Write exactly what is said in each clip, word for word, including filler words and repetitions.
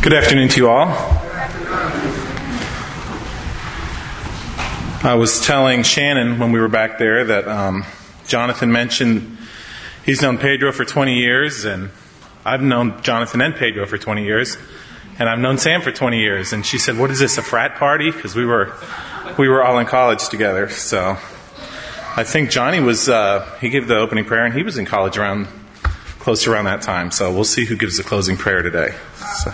Good afternoon to you all. I was telling Shannon when we were back there that um, Jonathan mentioned he's known Pedro for twenty years, and I've known Jonathan and Pedro for twenty years, and I've known Sam for twenty years. And she said, "What is this, a frat party?" Because we were we were all in college together. So I think Johnny was uh, he gave the opening prayer, and he was in college around close to around that time. So we'll see who gives the closing prayer today. So.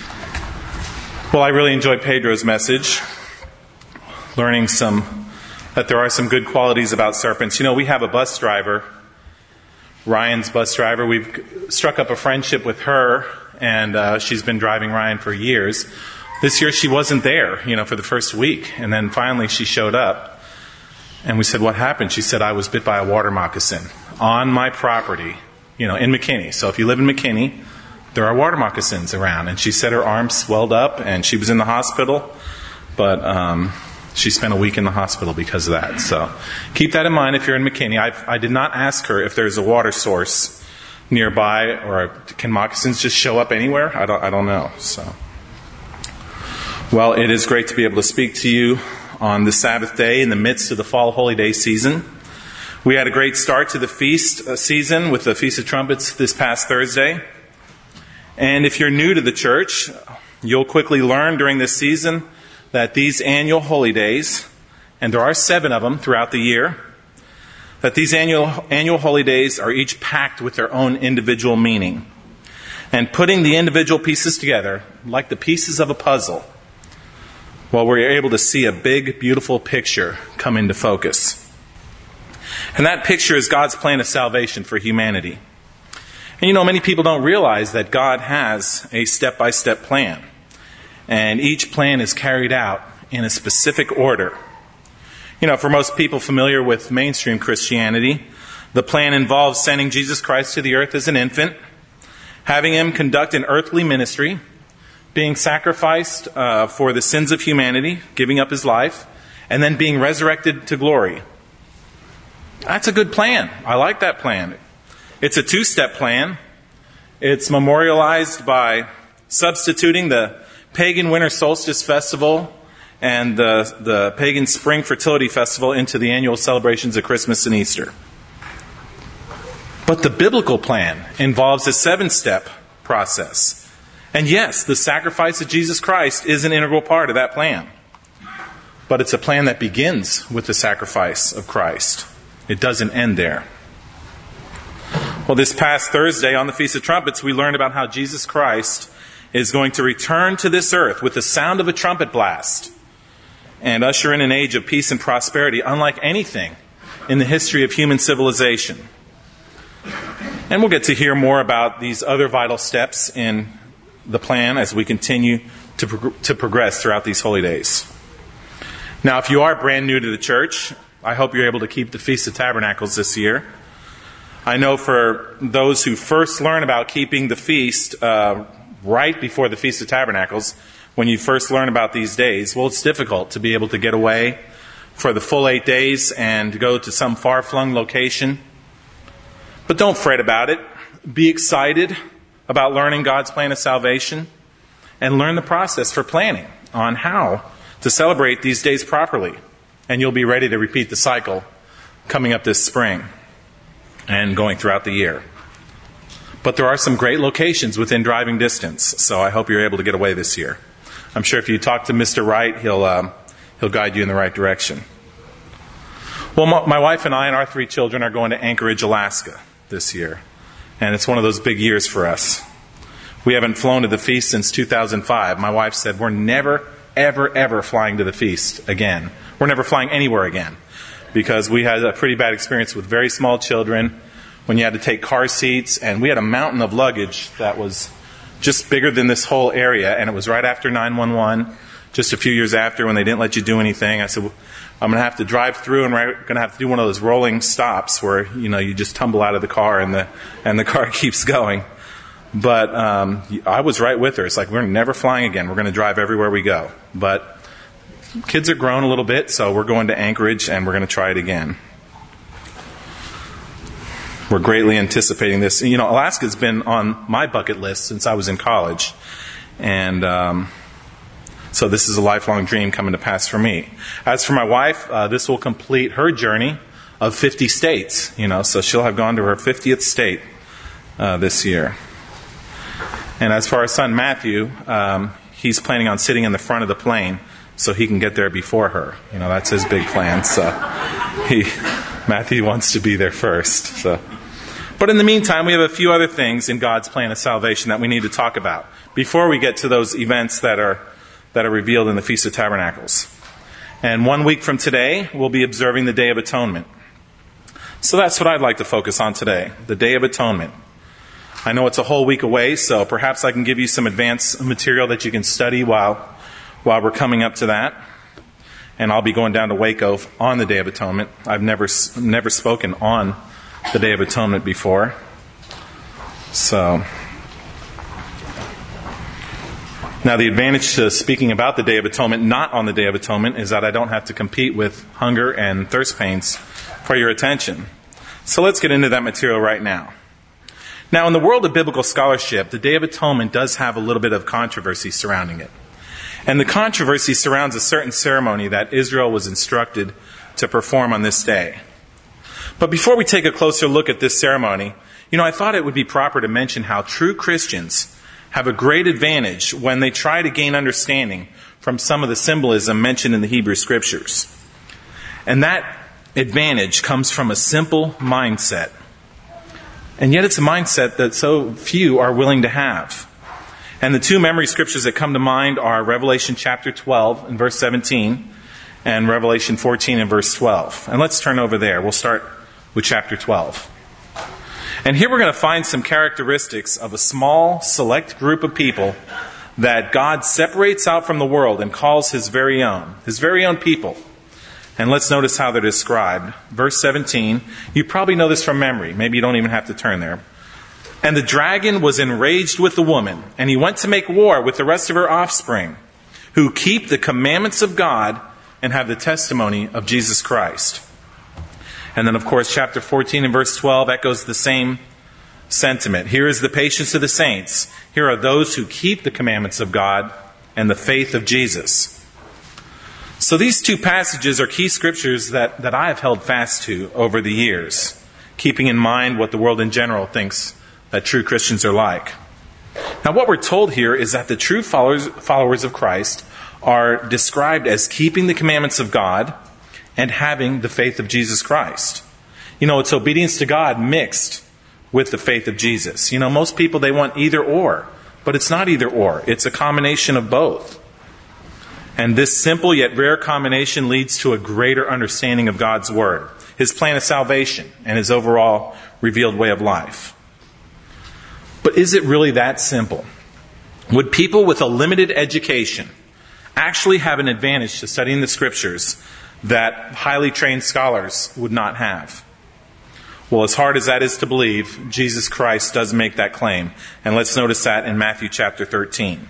Well, I really enjoyed Pedro's message, learning some that there are some good qualities about serpents. You know, we have a bus driver, Ryan's bus driver. We've struck up a friendship with her, and uh, she's been driving Ryan for years. This year she wasn't there, you know, for the first week, and then finally she showed up, and we said, "What happened?" She said, "I was bit by a water moccasin on my property, you know, in McKinney." So if you live in McKinney, there are water moccasins around. And she said her arm swelled up and she was in the hospital. But um, she spent a week in the hospital because of that. So keep that in mind if you're in McKinney. I, I did not ask her if there's a water source nearby, or can moccasins just show up anywhere? I don't, I don't know. So, well, it is great to be able to speak to you on the Sabbath day in the midst of the fall holy day season. We had a great start to the feast season with the Feast of Trumpets this past Thursday. And if you're new to the church, you'll quickly learn during this season that these annual holy days, and there are seven of them throughout the year, that these annual annual holy days are each packed with their own individual meaning. And putting the individual pieces together, like the pieces of a puzzle, well, we're able to see a big, beautiful picture come into focus. And that picture is God's plan of salvation for humanity. And you know, many people don't realize that God has a step-by-step plan. And each plan is carried out in a specific order. You know, for most people familiar with mainstream Christianity, the plan involves sending Jesus Christ to the earth as an infant, having him conduct an earthly ministry, being sacrificed uh, for the sins of humanity, giving up his life, and then being resurrected to glory. That's a good plan. I like that plan. It's a two-step plan. It's memorialized by substituting the pagan winter solstice festival and the, the pagan spring fertility festival into the annual celebrations of Christmas and Easter. But the biblical plan involves a seven-step process. And yes, the sacrifice of Jesus Christ is an integral part of that plan. But it's a plan that begins with the sacrifice of Christ. It doesn't end there. Well, this past Thursday on the Feast of Trumpets, we learned about how Jesus Christ is going to return to this earth with the sound of a trumpet blast and usher in an age of peace and prosperity unlike anything in the history of human civilization. And we'll get to hear more about these other vital steps in the plan as we continue to, prog- to progress throughout these holy days. Now, if you are brand new to the church, I hope you're able to keep the Feast of Tabernacles this year. I know for those who first learn about keeping the feast uh, right before the Feast of Tabernacles, when you first learn about these days, well, it's difficult to be able to get away for the full eight days and go to some far-flung location. But don't fret about it. Be excited about learning God's plan of salvation and learn the process for planning on how to celebrate these days properly. And you'll be ready to repeat the cycle coming up this spring and going throughout the year. But there are some great locations within driving distance, so I hope you're able to get away this year. I'm sure if you talk to Mister Wright, he'll um, he'll guide you in the right direction. Well, my wife and I and our three children are going to Anchorage, Alaska this year, and it's one of those big years for us. We haven't flown to the feast since two thousand five. My wife said, "We're never, ever, ever flying to the feast again. We're never flying anywhere again." Because we had a pretty bad experience with very small children when you had to take car seats. And we had a mountain of luggage that was just bigger than this whole area. And it was right after nine one one, just a few years after when they didn't let you do anything. I said, well, I'm going to have to drive through and we're going to have to do one of those rolling stops where, you know, you just tumble out of the car and the and the car keeps going. But um, I was right with her. It's like, we're never flying again. We're going to drive everywhere we go. But kids are grown a little bit, so we're going to Anchorage and we're going to try it again. We're greatly anticipating this. You know, Alaska's been on my bucket list since I was in college. And um, so this is a lifelong dream coming to pass for me. As for my wife, uh, this will complete her journey of fifty states. You know, so she'll have gone to her fiftieth state uh, this year. And as for our son Matthew, um, he's planning on sitting in the front of the plane so he can get there before her. You know, that's his big plan. So he, Matthew wants to be there first. So, but in the meantime, we have a few other things in God's plan of salvation that we need to talk about before we get to those events that are that are revealed in the Feast of Tabernacles. And one week from today, we'll be observing the Day of Atonement. So that's what I'd like to focus on today, the Day of Atonement. I know it's a whole week away, so perhaps I can give you some advanced material that you can study while while we're coming up to that. And I'll be going down to Waco on the Day of Atonement. I've never never spoken on the Day of Atonement before. So, now the advantage to speaking about the Day of Atonement, not on the Day of Atonement, is that I don't have to compete with hunger and thirst pains for your attention. So let's get into that material right now. Now, in the world of biblical scholarship, the Day of Atonement does have a little bit of controversy surrounding it. And the controversy surrounds a certain ceremony that Israel was instructed to perform on this day. But before we take a closer look at this ceremony, you know, I thought it would be proper to mention how true Christians have a great advantage when they try to gain understanding from some of the symbolism mentioned in the Hebrew Scriptures. And that advantage comes from a simple mindset. And yet it's a mindset that so few are willing to have. And the two memory scriptures that come to mind are Revelation chapter twelve and verse seventeen and Revelation fourteen and verse twelve. And let's turn over there. We'll start with chapter twelve. And here we're going to find some characteristics of a small, select group of people that God separates out from the world and calls His very own, His very own people. And let's notice how they're described. Verse seventeen, you probably know this from memory. Maybe you don't even have to turn there. And the dragon was enraged with the woman, and he went to make war with the rest of her offspring, who keep the commandments of God and have the testimony of Jesus Christ. And then, of course, chapter fourteen and verse twelve echoes the same sentiment. Here is the patience of the saints. Here are those who keep the commandments of God and the faith of Jesus. So these two passages are key scriptures that, that I have held fast to over the years, keeping in mind what the world in general thinks that true Christians are like. Now, what we're told here is that the true followers, followers of Christ are described as keeping the commandments of God and having the faith of Jesus Christ. You know, it's obedience to God mixed with the faith of Jesus. You know, most people, they want either or, but it's not either or. It's a combination of both. And this simple yet rare combination leads to a greater understanding of God's Word, His plan of salvation, and His overall revealed way of life. But is it really that simple? Would people with a limited education actually have an advantage to studying the Scriptures that highly trained scholars would not have? Well, as hard as that is to believe, Jesus Christ does make that claim. And let's notice that in Matthew chapter thirteen.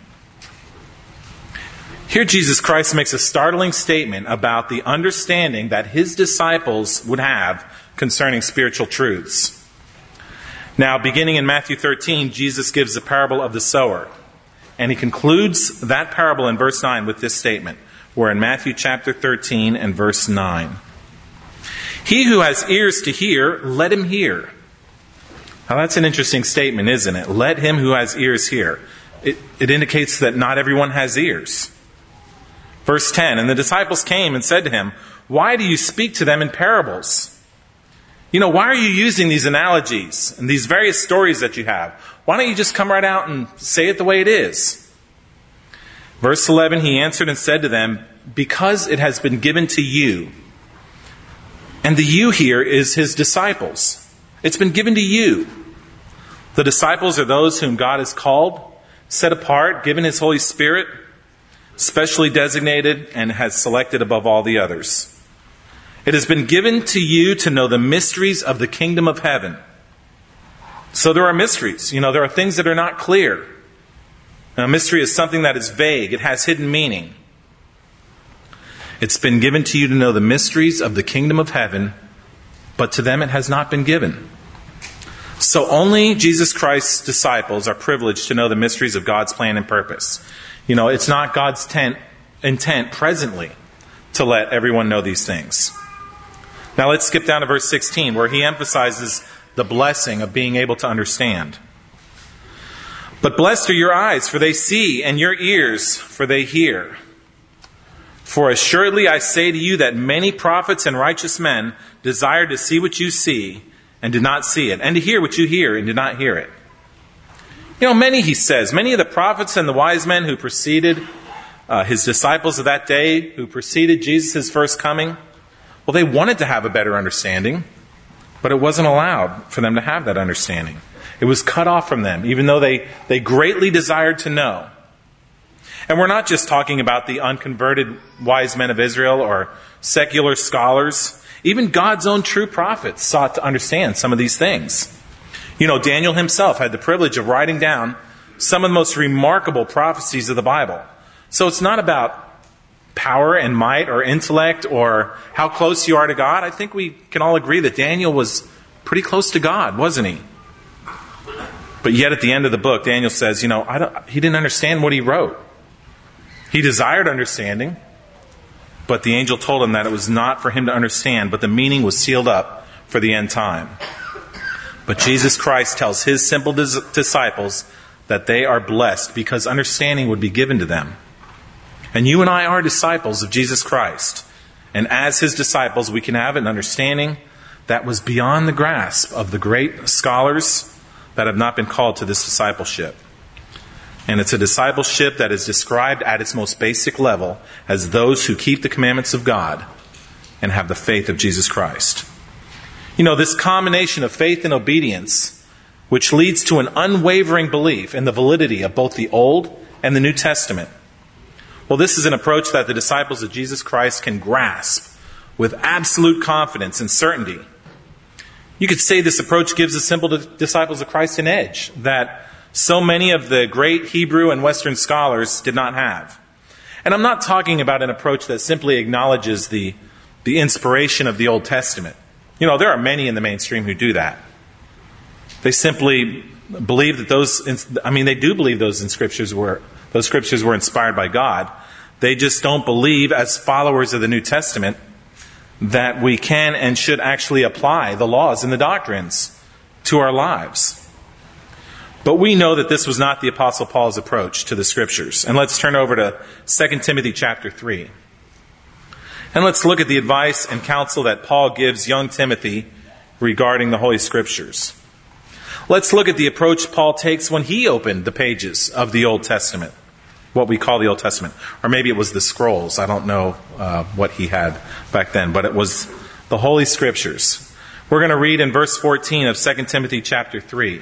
Here Jesus Christ makes a startling statement about the understanding that His disciples would have concerning spiritual truths. Now, beginning in Matthew thirteen, Jesus gives the parable of the sower. And He concludes that parable in verse nine with this statement. We're in Matthew chapter thirteen and verse nine. He who has ears to hear, let him hear. Now that's an interesting statement, isn't it? Let him who has ears hear. It, it indicates that not everyone has ears. Verse ten, and the disciples came and said to Him, why do you speak to them in parables? You know, why are you using these analogies and these various stories that you have? Why don't you just come right out and say it the way it is? Verse eleven, He answered and said to them, because it has been given to you. And the you here is His disciples. It's been given to you. The disciples are those whom God has called, set apart, given His Holy Spirit, specially designated, and has selected above all the others. It has been given to you to know the mysteries of the kingdom of heaven. So there are mysteries. You know, there are things that are not clear. A mystery is something that is vague. It has hidden meaning. It's been given to you to know the mysteries of the kingdom of heaven, but to them it has not been given. So only Jesus Christ's disciples are privileged to know the mysteries of God's plan and purpose. You know, it's not God's tent, intent presently to let everyone know these things. Now let's skip down to verse sixteen, where he emphasizes the blessing of being able to understand. But blessed are your eyes, for they see, and your ears, for they hear. For assuredly I say to you that many prophets and righteous men desired to see what you see, and did not see it, and to hear what you hear, and did not hear it. You know, many, he says, many of the prophets and the wise men who preceded uh, his disciples of that day, who preceded Jesus' first coming, well, they wanted to have a better understanding, but it wasn't allowed for them to have that understanding. It was cut off from them, even though they, they greatly desired to know. And we're not just talking about the unconverted wise men of Israel or secular scholars. Even God's own true prophets sought to understand some of these things. You know, Daniel himself had the privilege of writing down some of the most remarkable prophecies of the Bible. So it's not about power and might or intellect or how close you are to God. I think we can all agree that Daniel was pretty close to God, wasn't he? But yet at the end of the book, Daniel says, you know, I don't, he didn't understand what he wrote. He desired understanding, but the angel told him that it was not for him to understand, but the meaning was sealed up for the end time. But Jesus Christ tells his simple dis- disciples that they are blessed because understanding would be given to them. And you and I are disciples of Jesus Christ. And as his disciples, we can have an understanding that was beyond the grasp of the great scholars that have not been called to this discipleship. And it's a discipleship that is described at its most basic level as those who keep the commandments of God and have the faith of Jesus Christ. You know, this combination of faith and obedience, which leads to an unwavering belief in the validity of both the Old and the New Testament. Well, this is an approach that the disciples of Jesus Christ can grasp with absolute confidence and certainty. You could say this approach gives the simple disciples of Christ an edge that so many of the great Hebrew and Western scholars did not have. And I'm not talking about an approach that simply acknowledges the, the inspiration of the Old Testament. You know, there are many in the mainstream who do that. They simply believe that those, I mean, they do believe those in scriptures were, those scriptures were inspired by God. They just don't believe, as followers of the New Testament, that we can and should actually apply the laws and the doctrines to our lives. But we know that this was not the Apostle Paul's approach to the Scriptures. And let's turn over to Second Timothy chapter three. And let's look at the advice and counsel that Paul gives young Timothy regarding the Holy Scriptures. Let's look at the approach Paul takes when he opened the pages of the Old Testament, what we call the Old Testament. Or maybe it was the scrolls. I don't know uh, what he had back then, but it was the Holy Scriptures. We're going to read in verse fourteen of Second Timothy chapter three.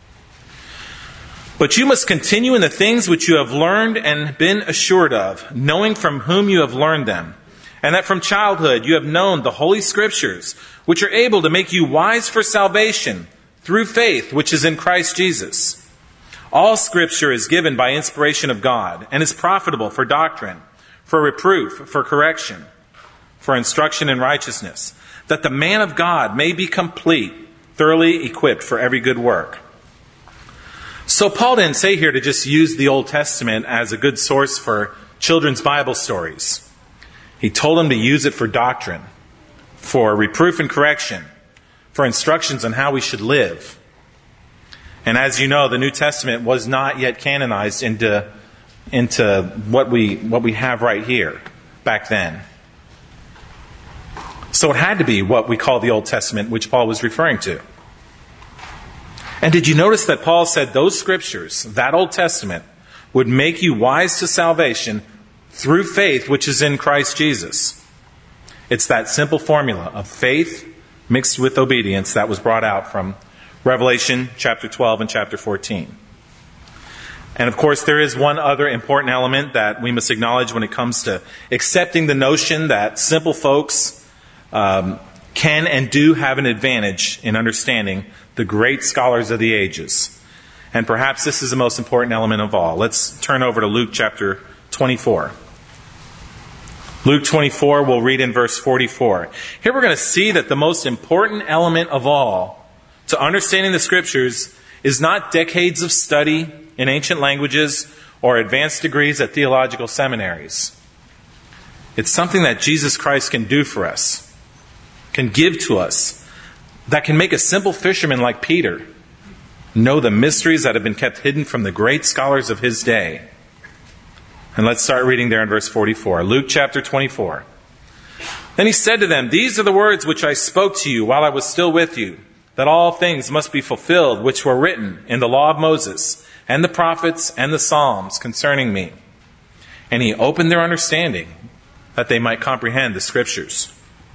But you must continue in the things which you have learned and been assured of, knowing from whom you have learned them, and that from childhood you have known the Holy Scriptures, which are able to make you wise for salvation through faith which is in Christ Jesus. All Scripture is given by inspiration of God, and is profitable for doctrine, for reproof, for correction, for instruction in righteousness, that the man of God may be complete, thoroughly equipped for every good work. So Paul didn't say here to just use the Old Testament as a good source for children's Bible stories. He told them to use it for doctrine, for reproof and correction, for instructions on how we should live. And as you know, the New Testament was not yet canonized into, into what we, what we have right here back then. So it had to be what we call the Old Testament, which Paul was referring to. And did you notice that Paul said those scriptures, that Old Testament, would make you wise to salvation through faith which is in Christ Jesus? It's that simple formula of faith mixed with obedience that was brought out from Revelation chapter twelve and chapter fourteen. And of course, there is one other important element that we must acknowledge when it comes to accepting the notion that simple folks um, can and do have an advantage in understanding the great scholars of the ages. And perhaps this is the most important element of all. Let's turn over to Luke chapter twenty-four. Luke twenty-four, we'll read in verse forty-four. Here we're going to see that the most important element of all to understanding the Scriptures is not decades of study in ancient languages or advanced degrees at theological seminaries. It's something that Jesus Christ can do for us, can give to us, that can make a simple fisherman like Peter know the mysteries that have been kept hidden from the great scholars of his day. And let's start reading there in verse forty-four. Luke chapter twenty-four. Then he said to them, "These are the words which I spoke to you while I was still with you, that all things must be fulfilled which were written in the law of Moses and the prophets and the Psalms concerning me." And he opened their understanding that they might comprehend the Scriptures.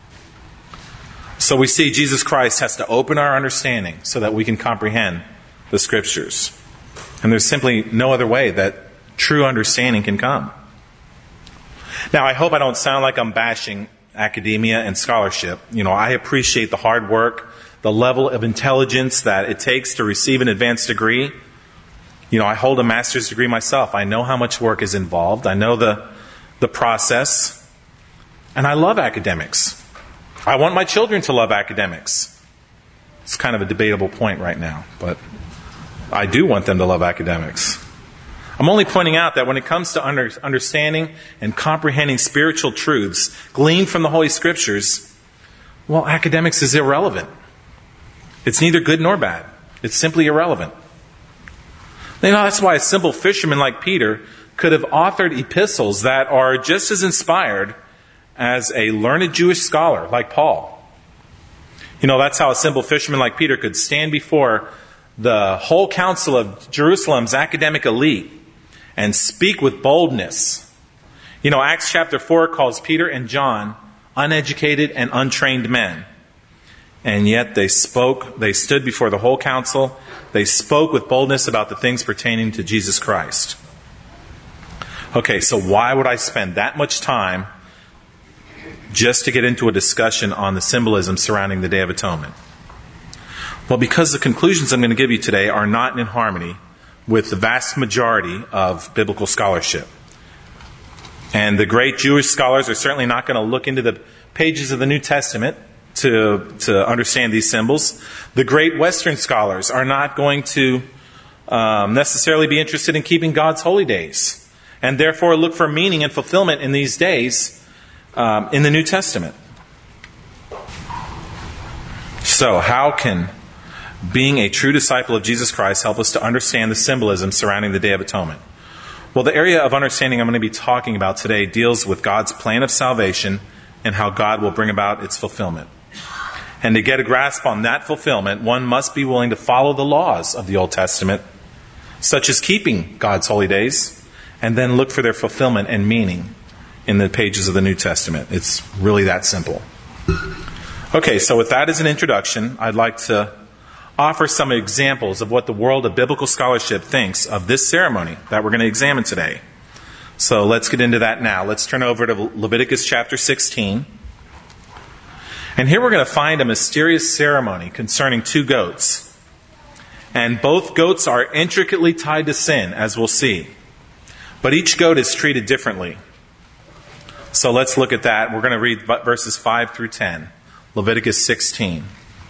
So we see Jesus Christ has to open our understanding so that we can comprehend the Scriptures. And there's simply no other way that true understanding can come. Now, I hope I don't sound like I'm bashing academia and scholarship. You know, I appreciate the hard work, the level of intelligence that it takes to receive an advanced degree. You know, I hold a master's degree myself. I know how much work is involved. I know the, the process. And I love academics. I want my children to love academics. It's kind of a debatable point right now, but I do want them to love academics. I'm only pointing out that when it comes to under, understanding and comprehending spiritual truths gleaned from the Holy Scriptures, well, academics is irrelevant. It's neither good nor bad. It's simply irrelevant. You know, that's why a simple fisherman like Peter could have authored epistles that are just as inspired as a learned Jewish scholar like Paul. You know, that's how a simple fisherman like Peter could stand before the whole council of Jerusalem's academic elite and speak with boldness. You know, Acts chapter four calls Peter and John uneducated and untrained men. And yet they spoke, they stood before the whole council. They spoke with boldness about the things pertaining to Jesus Christ. Okay, so why would I spend that much time just to get into a discussion on the symbolism surrounding the Day of Atonement? Well, because the conclusions I'm going to give you today are not in harmony with the vast majority of biblical scholarship. And the great Jewish scholars are certainly not going to look into the pages of the New Testament to, to understand these symbols. The great Western scholars are not going to um, necessarily be interested in keeping God's holy days, and therefore look for meaning and fulfillment in these days um, in the New Testament. So, how can being a true disciple of Jesus Christ help us to understand the symbolism surrounding the Day of Atonement? Well, the area of understanding I'm going to be talking about today deals with God's plan of salvation and how God will bring about its fulfillment. And to get a grasp on that fulfillment, one must be willing to follow the laws of the Old Testament, such as keeping God's holy days, and then look for their fulfillment and meaning in the pages of the New Testament. It's really that simple. Okay, so with that as an introduction, I'd like to offer some examples of what the world of biblical scholarship thinks of this ceremony that we're going to examine today. So let's get into that now. Let's turn over to Leviticus chapter sixteen. And here we're going to find a mysterious ceremony concerning two goats. And both goats are intricately tied to sin, as we'll see. But each goat is treated differently. So let's look at that. We're going to read verses five through ten. Leviticus sixteen.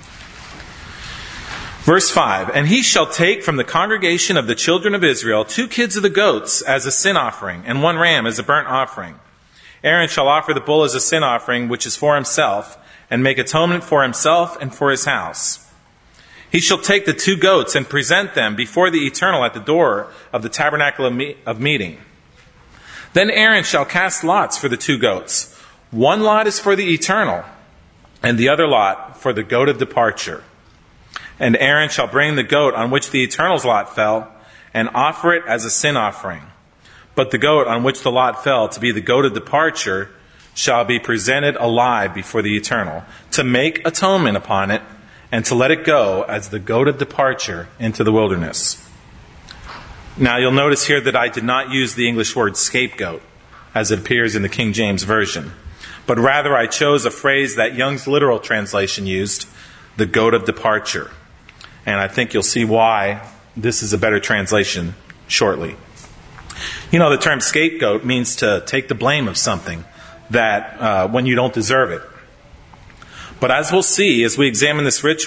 Verse five, "And he shall take from the congregation of the children of Israel two kids of the goats as a sin offering, and one ram as a burnt offering. Aaron shall offer the bull as a sin offering, which is for himself, and make atonement for himself and for his house. He shall take the two goats and present them before the Eternal at the door of the tabernacle of, me- of meeting. Then Aaron shall cast lots for the two goats. One lot is for the Eternal, and the other lot for the goat of departure. And Aaron shall bring the goat on which the Eternal's lot fell, and offer it as a sin offering. But the goat on which the lot fell to be the goat of departure shall be presented alive before the Eternal, to make atonement upon it, and to let it go as the goat of departure into the wilderness." Now you'll notice here that I did not use the English word scapegoat, as it appears in the King James Version, but rather I chose a phrase that Young's literal translation used, the goat of departure. And I think you'll see why this is a better translation shortly. You know, the term scapegoat means to take the blame of something that uh, when you don't deserve it. But as we'll see, as we examine this ritual,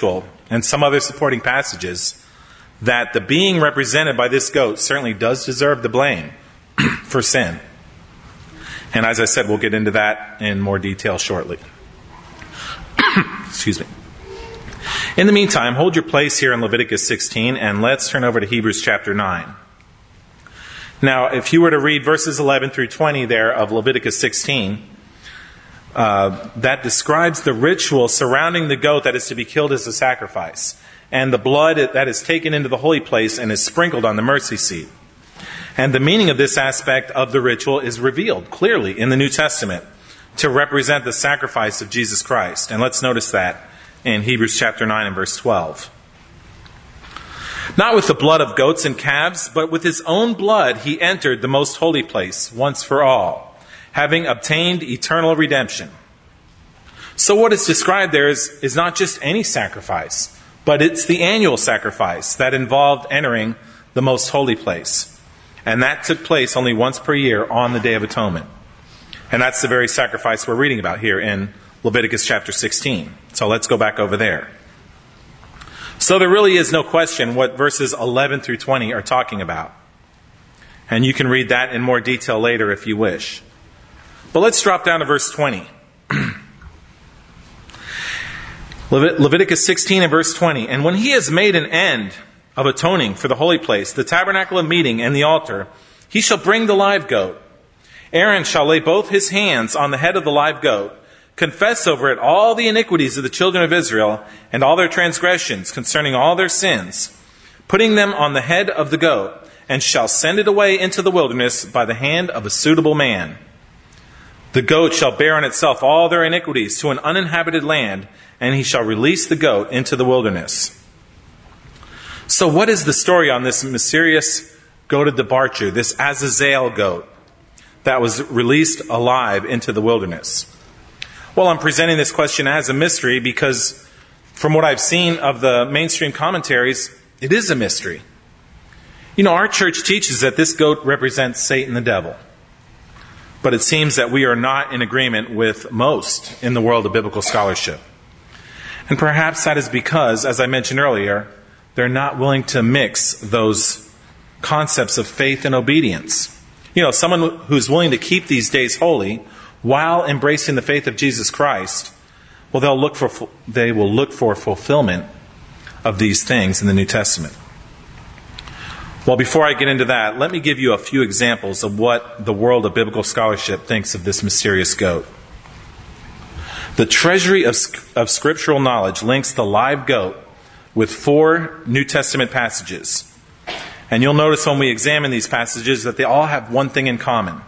and some other supporting passages that the being represented by this goat certainly does deserve the blame for sin. And as I said, we'll get into that in more detail shortly. Excuse me. In the meantime, hold your place here in Leviticus sixteen, and let's turn over to Hebrews chapter nine. Now, if you were to read verses eleven through twenty there of Leviticus sixteen, uh, that describes the ritual surrounding the goat that is to be killed as a sacrifice, and the blood that is taken into the holy place and is sprinkled on the mercy seat. And the meaning of this aspect of the ritual is revealed clearly in the New Testament to represent the sacrifice of Jesus Christ. And let's notice that in Hebrews chapter nine and verse twelve. Not with the blood of goats and calves, but with his own blood he entered the most holy place once for all, having obtained eternal redemption. So what is described there is, is not just any sacrifice, but it's the annual sacrifice that involved entering the most holy place. And that took place only once per year on the Day of Atonement. And that's the very sacrifice we're reading about here in Leviticus chapter sixteen. So let's go back over there. So there really is no question what verses eleven through twenty are talking about. And you can read that in more detail later if you wish. But let's drop down to verse twenty. Leviticus sixteen and verse twenty. And when he has made an end of atoning for the holy place, the tabernacle of meeting and the altar, he shall bring the live goat. Aaron shall lay both his hands on the head of the live goat, confess over it all the iniquities of the children of Israel and all their transgressions concerning all their sins, putting them on the head of the goat, and shall send it away into the wilderness by the hand of a suitable man. The goat shall bear on itself all their iniquities to an uninhabited land, and he shall release the goat into the wilderness. So what is the story on this mysterious goat of departure, this Azazel goat that was released alive into the wilderness? Well, I'm presenting this question as a mystery because from what I've seen of the mainstream commentaries, it is a mystery. You know, our church teaches that this goat represents Satan the devil. But it seems that we are not in agreement with most in the world of biblical scholarship. And perhaps that is because, as I mentioned earlier, they're not willing to mix those concepts of faith and obedience. You know, someone who's willing to keep these days holy while embracing the faith of Jesus Christ, well, they'll look for they will look for fulfillment of these things in the New Testament. Well, before I get into that, let me give you a few examples of what the world of biblical scholarship thinks of this mysterious goat. The treasury of, of scriptural knowledge links the live goat with four New Testament passages. And you'll notice when we examine these passages that they all have one thing in common.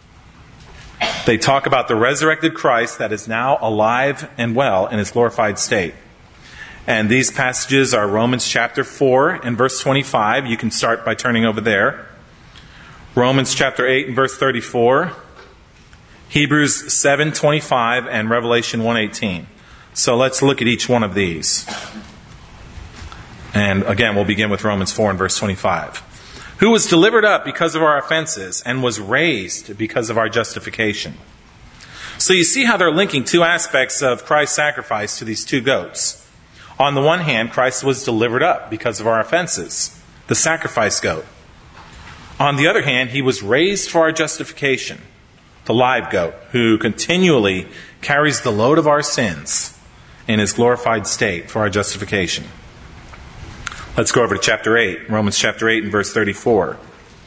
They talk about the resurrected Christ that is now alive and well in his glorified state. And these passages are Romans chapter four and verse twenty-five. You can start by turning over there. Romans chapter eight and verse thirty-four. Hebrews seven twenty-five and Revelation one eighteen. So let's look at each one of these. And again, we'll begin with Romans four and verse twenty-five. Who was delivered up because of our offenses and was raised because of our justification. So you see how they're linking two aspects of Christ's sacrifice to these two goats. On the one hand, Christ was delivered up because of our offenses, the sacrifice goat. On the other hand, he was raised for our justification, the live goat, who continually carries the load of our sins in his glorified state for our justification. Let's go over to chapter eight, Romans chapter eight and verse thirty-four.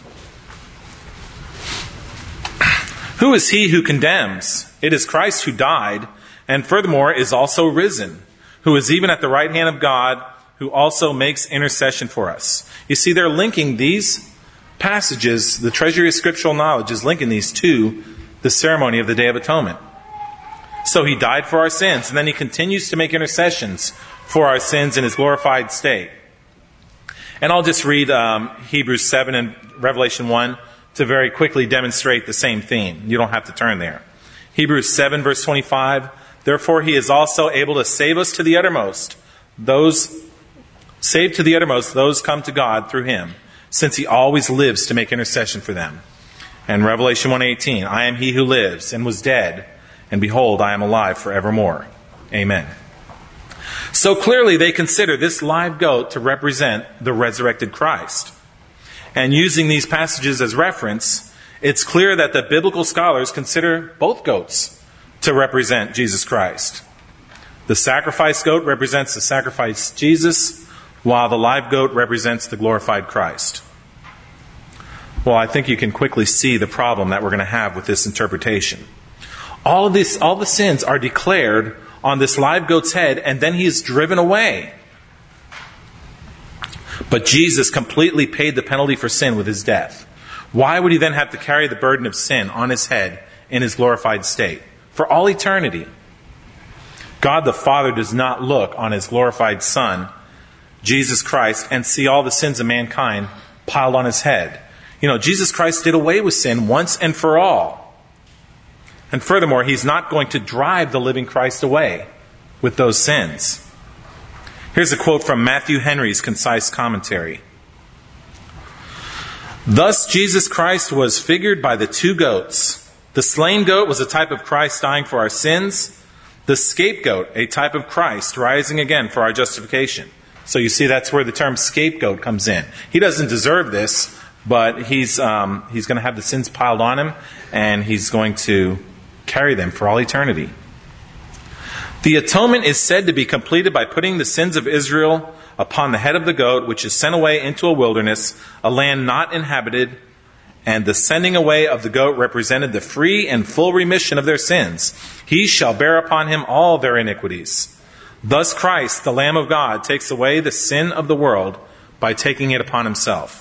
Who is he who condemns? It is Christ who died, and furthermore is also risen, who is even at the right hand of God, who also makes intercession for us. You see, they're linking these passages, the treasury of scriptural knowledge is linking these to the ceremony of the Day of Atonement. So he died for our sins, and then he continues to make intercessions for our sins in his glorified state. And I'll just read um, Hebrews seven and Revelation one to very quickly demonstrate the same theme. You don't have to turn there. Hebrews seven verse twenty-five, therefore he is also able to save us to the uttermost. Those saved to the uttermost, those come to God through him, since he always lives to make intercession for them. And Revelation one eighteen, I am he who lives and was dead, and behold, I am alive forevermore. Amen. So clearly they consider this live goat to represent the resurrected Christ. And using these passages as reference, it's clear that the biblical scholars consider both goats to represent Jesus Christ. The sacrifice goat represents the sacrificed Jesus, while the live goat represents the glorified Christ. Well, I think you can quickly see the problem that we're going to have with this interpretation. All of this, all the sins are declared on this live goat's head, and then he is driven away. But Jesus completely paid the penalty for sin with his death. Why would he then have to carry the burden of sin on his head in his glorified state for all eternity? God the Father does not look on his glorified Son, Jesus Christ, and see all the sins of mankind piled on his head. You know, Jesus Christ did away with sin once and for all. And furthermore, he's not going to drive the living Christ away with those sins. Here's a quote from Matthew Henry's concise commentary. Thus Jesus Christ was figured by the two goats. The slain goat was a type of Christ dying for our sins. The scapegoat, a type of Christ rising again for our justification. So you see, that's where the term scapegoat comes in. He doesn't deserve this, but he's um, he's going to have the sins piled on him, and he's going to carry them for all eternity. The atonement is said to be completed by putting the sins of Israel upon the head of the goat, which is sent away into a wilderness, a land not inhabited, and the sending away of the goat represented the free and full remission of their sins. He shall bear upon him all their iniquities. Thus Christ, the Lamb of God, takes away the sin of the world by taking it upon himself.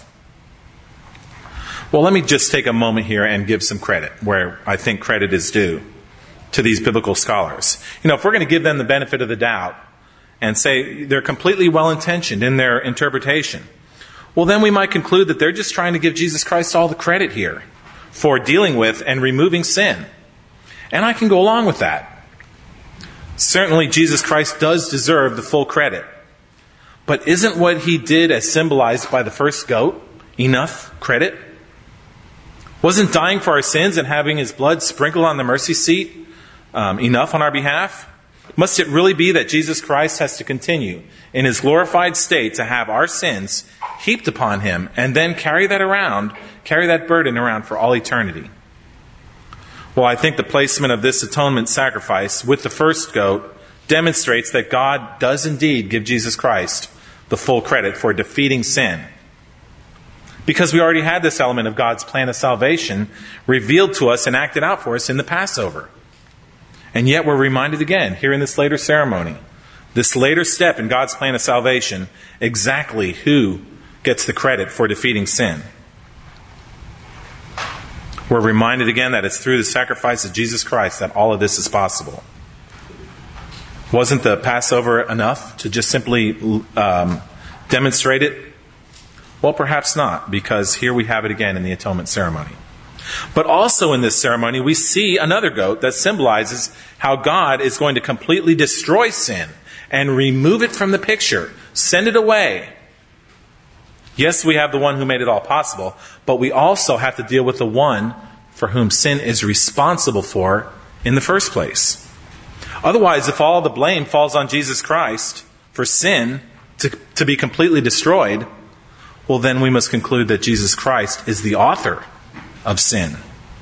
Well, let me just take a moment here and give some credit where I think credit is due to these biblical scholars. You know, if we're going to give them the benefit of the doubt and say they're completely well-intentioned in their interpretation, well, then we might conclude that they're just trying to give Jesus Christ all the credit here for dealing with and removing sin. And I can go along with that. Certainly, Jesus Christ does deserve the full credit. But isn't what he did, as symbolized by the first goat, enough credit? Wasn't dying for our sins and having his blood sprinkled on the mercy seat um, enough on our behalf? Must it really be that Jesus Christ has to continue in his glorified state to have our sins heaped upon him and then carry that around, carry that burden around for all eternity? Well, I think the placement of this atonement sacrifice with the first goat demonstrates that God does indeed give Jesus Christ the full credit for defeating sin. Because we already had this element of God's plan of salvation revealed to us and acted out for us in the Passover. And yet we're reminded again, here in this later ceremony, this later step in God's plan of salvation, exactly who gets the credit for defeating sin. We're reminded again that it's through the sacrifice of Jesus Christ that all of this is possible. Wasn't the Passover enough to just simply um, demonstrate it? Well, perhaps not, because here we have it again in the atonement ceremony. But also in this ceremony, we see another goat that symbolizes how God is going to completely destroy sin and remove it from the picture, send it away. Yes, we have the one who made it all possible, but we also have to deal with the one for whom sin is responsible for in the first place. Otherwise, if all the blame falls on Jesus Christ for sin to, to be completely destroyed, well, then we must conclude that Jesus Christ is the author of sin.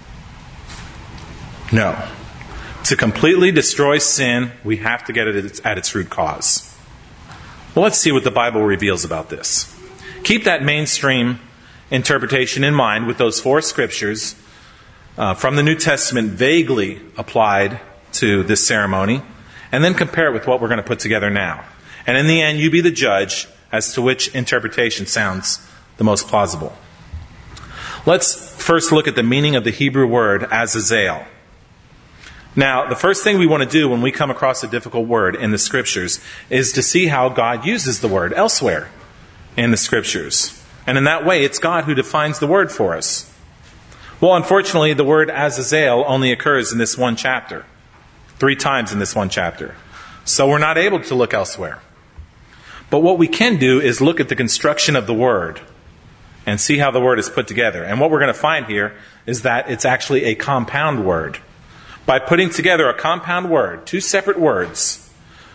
No. To completely destroy sin, we have to get it at its, at its root cause. Well, let's see what the Bible reveals about this. Keep that mainstream interpretation in mind with those four scriptures uh, from the New Testament vaguely applied to this ceremony, and then compare it with what we're going to put together now. And in the end, you be the judge as to which interpretation sounds the most plausible. Let's first look at the meaning of the Hebrew word Azazel. Now, the first thing we want to do when we come across a difficult word in the Scriptures is to see how God uses the word elsewhere in the Scriptures. And in that way, it's God who defines the word for us. Well, unfortunately, the word Azazel only occurs in this one chapter. Three times in this one chapter. So we're not able to look elsewhere. But what we can do is look at the construction of the word and see how the word is put together. And what we're going to find here is that it's actually a compound word. By putting together a compound word, two separate words,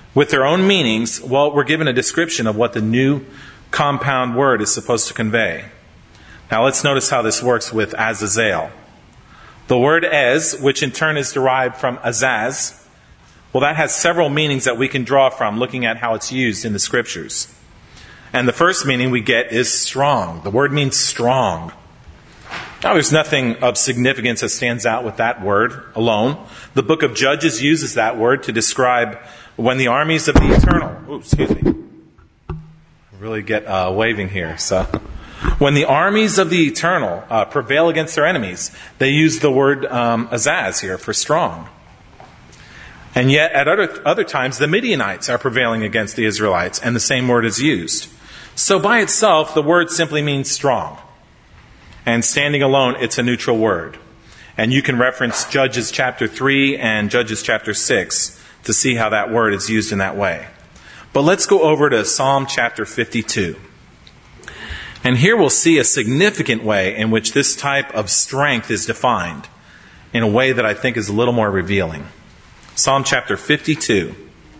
with their own meanings, well, we're given a description of what the new compound word is supposed to convey. Now let's notice how this works with Azazel. The word ez, which in turn is derived from azaz, well, that has several meanings that we can draw from looking at how it's used in the scriptures. And the first meaning we get is strong. The word means strong. Now, there's nothing of significance that stands out with that word alone. The book of Judges uses that word to describe when the armies of the eternal... Ooh, excuse me. Really get uh, waving here. So, when the armies of the eternal uh, prevail against their enemies, they use the word um, azaz here for strong. And yet, at other, other times, the Midianites are prevailing against the Israelites, and the same word is used. So by itself, the word simply means strong. And standing alone, it's a neutral word. And you can reference Judges chapter three and Judges chapter six to see how that word is used in that way. But let's go over to Psalm chapter fifty-two. And here we'll see a significant way in which this type of strength is defined in a way that I think is a little more revealing. Psalm chapter fifty-two.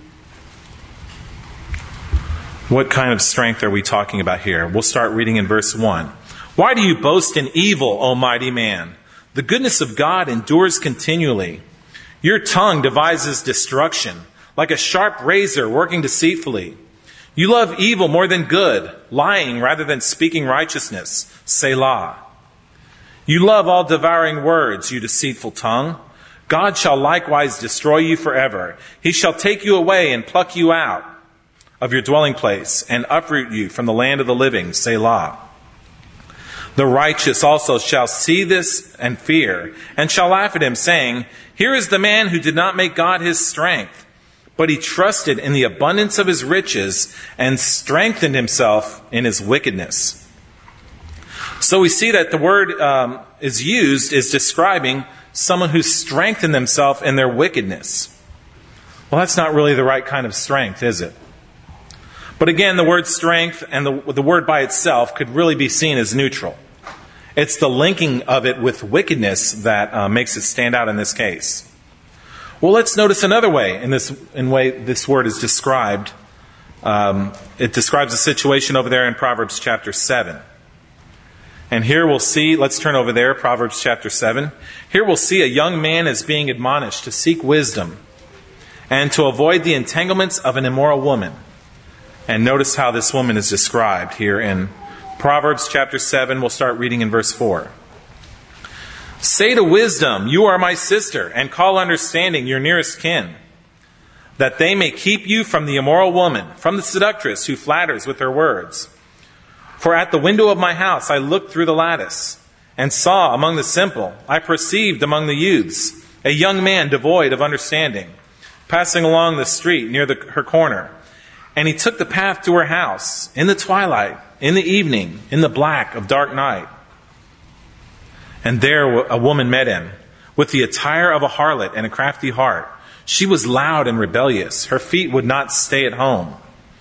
What kind of strength are we talking about here? We'll start reading in verse one. Why do you boast in evil, O mighty man? The goodness of God endures continually. Your tongue devises destruction, like a sharp razor working deceitfully. You love evil more than good, lying rather than speaking righteousness. Selah. You love all devouring words, you deceitful tongue. God shall likewise destroy you forever. He shall take you away and pluck you out of your dwelling place and uproot you from the land of the living. Selah. The righteous also shall see this and fear, and shall laugh at him, saying, Here is the man who did not make God his strength, but he trusted in the abundance of his riches and strengthened himself in his wickedness. So we see that the word um, is used is describing someone who strengthened themselves in their wickedness. Well, that's not really the right kind of strength, is it? But again, the word strength and the, the word by itself could really be seen as neutral. It's the linking of it with wickedness that uh, makes it stand out in this case. Well, let's notice another way in this in way this word is described. Um, it describes a situation over there in Proverbs chapter seven. And here we'll see, let's turn over there, Proverbs chapter seven. Here we'll see a young man is being admonished to seek wisdom and to avoid the entanglements of an immoral woman. And notice how this woman is described here in Proverbs chapter seven. We'll start reading in verse four. Say to wisdom, you are my sister, and call understanding your nearest kin, that they may keep you from the immoral woman, from the seductress who flatters with her words. For at the window of my house I looked through the lattice, and saw among the simple, I perceived among the youths, a young man devoid of understanding, passing along the street near the, her corner. And he took the path to her house, in the twilight, in the evening, in the black of dark night. And there a woman met him, with the attire of a harlot and a crafty heart. She was loud and rebellious. Her feet would not stay at home.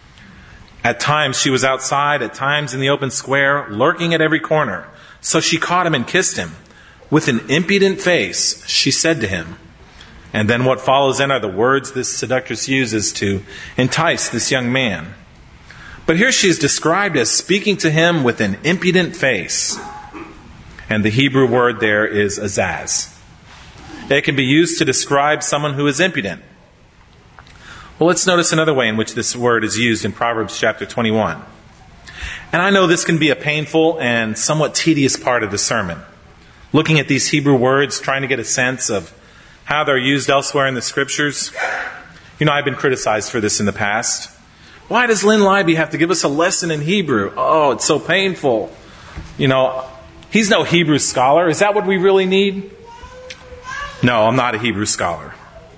At times she was outside, at times in the open square, lurking at every corner. So she caught him and kissed him. With an impudent face, she said to him, and then what follows then are the words this seductress uses to entice this young man. But here she is described as speaking to him with an impudent face. And the Hebrew word there is azaz. It can be used to describe someone who is impudent. Well, let's notice another way in which this word is used in Proverbs chapter twenty-one. And I know this can be a painful and somewhat tedious part of the sermon. Looking at these Hebrew words, trying to get a sense of how they're used elsewhere in the scriptures. You know, I've been criticized for this in the past. Why does Lynn Libby have to give us a lesson in Hebrew? Oh, it's so painful. You know, he's no Hebrew scholar. Is that what we really need? No, I'm not a Hebrew scholar.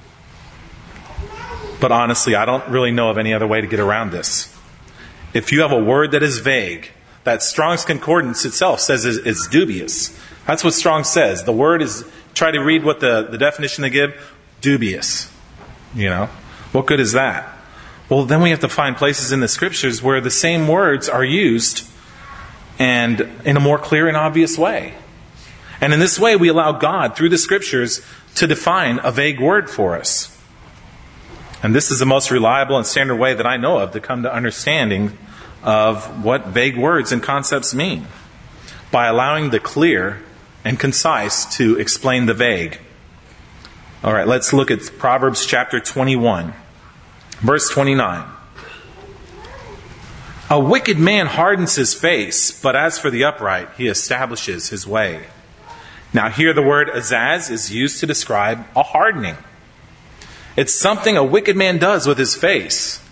But honestly, I don't really know of any other way to get around this. If you have a word that is vague, that Strong's Concordance itself says is, is dubious. That's what Strong says. The word is, try to read what the, the definition they give, dubious. You know, what good is that? Well, then we have to find places in the scriptures where the same words are used and in a more clear and obvious way. And in this way, we allow God, through the scriptures, to define a vague word for us. And this is the most reliable and standard way that I know of to come to understanding of what vague words and concepts mean, by allowing the clear and concise to explain the vague. All right, let's look at Proverbs chapter twenty-one, verse twenty-nine. A wicked man hardens his face, but as for the upright, he establishes his way. Now here the word azaz is used to describe a hardening. It's something a wicked man does with his face.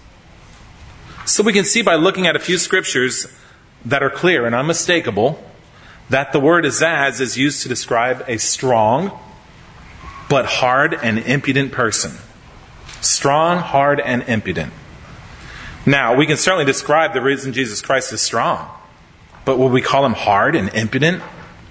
So we can see by looking at a few scriptures that are clear and unmistakable that the word azaz is used to describe a strong but hard and impudent person. Strong, hard, and impudent. Now, we can certainly describe the reason Jesus Christ is strong, but would we call him hard and impudent?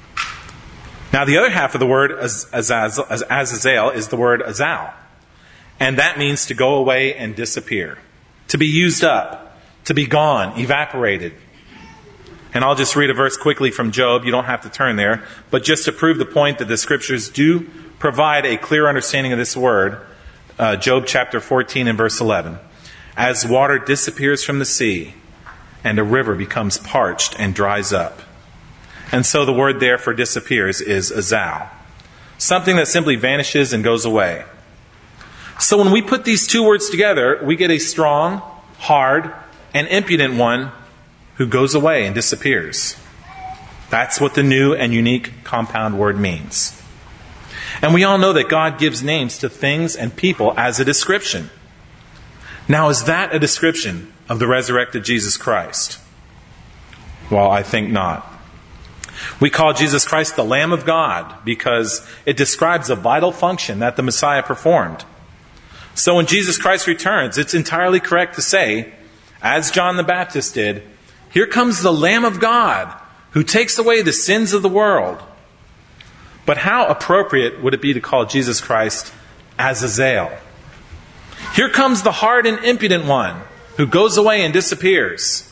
Now, the other half of the word Azazel, Azazel is the word azal. And that means to go away and disappear. To be used up. To be gone, evaporated. And I'll just read a verse quickly from Job. You don't have to turn there. But just to prove the point that the scriptures do provide a clear understanding of this word, uh, Job chapter fourteen and verse eleven. As water disappears from the sea, and a river becomes parched and dries up. And so the word there for disappears is azal. Something that simply vanishes and goes away. So when we put these two words together, we get a strong, hard, and impudent one who goes away and disappears. That's what the new and unique compound word means. And we all know that God gives names to things and people as a description. Now, is that a description of the resurrected Jesus Christ? Well, I think not. We call Jesus Christ the Lamb of God because it describes a vital function that the Messiah performed. So when Jesus Christ returns, it's entirely correct to say, as John the Baptist did, here comes the Lamb of God who takes away the sins of the world. But how appropriate would it be to call Jesus Christ Azazel? Here comes the hard and impudent one who goes away and disappears.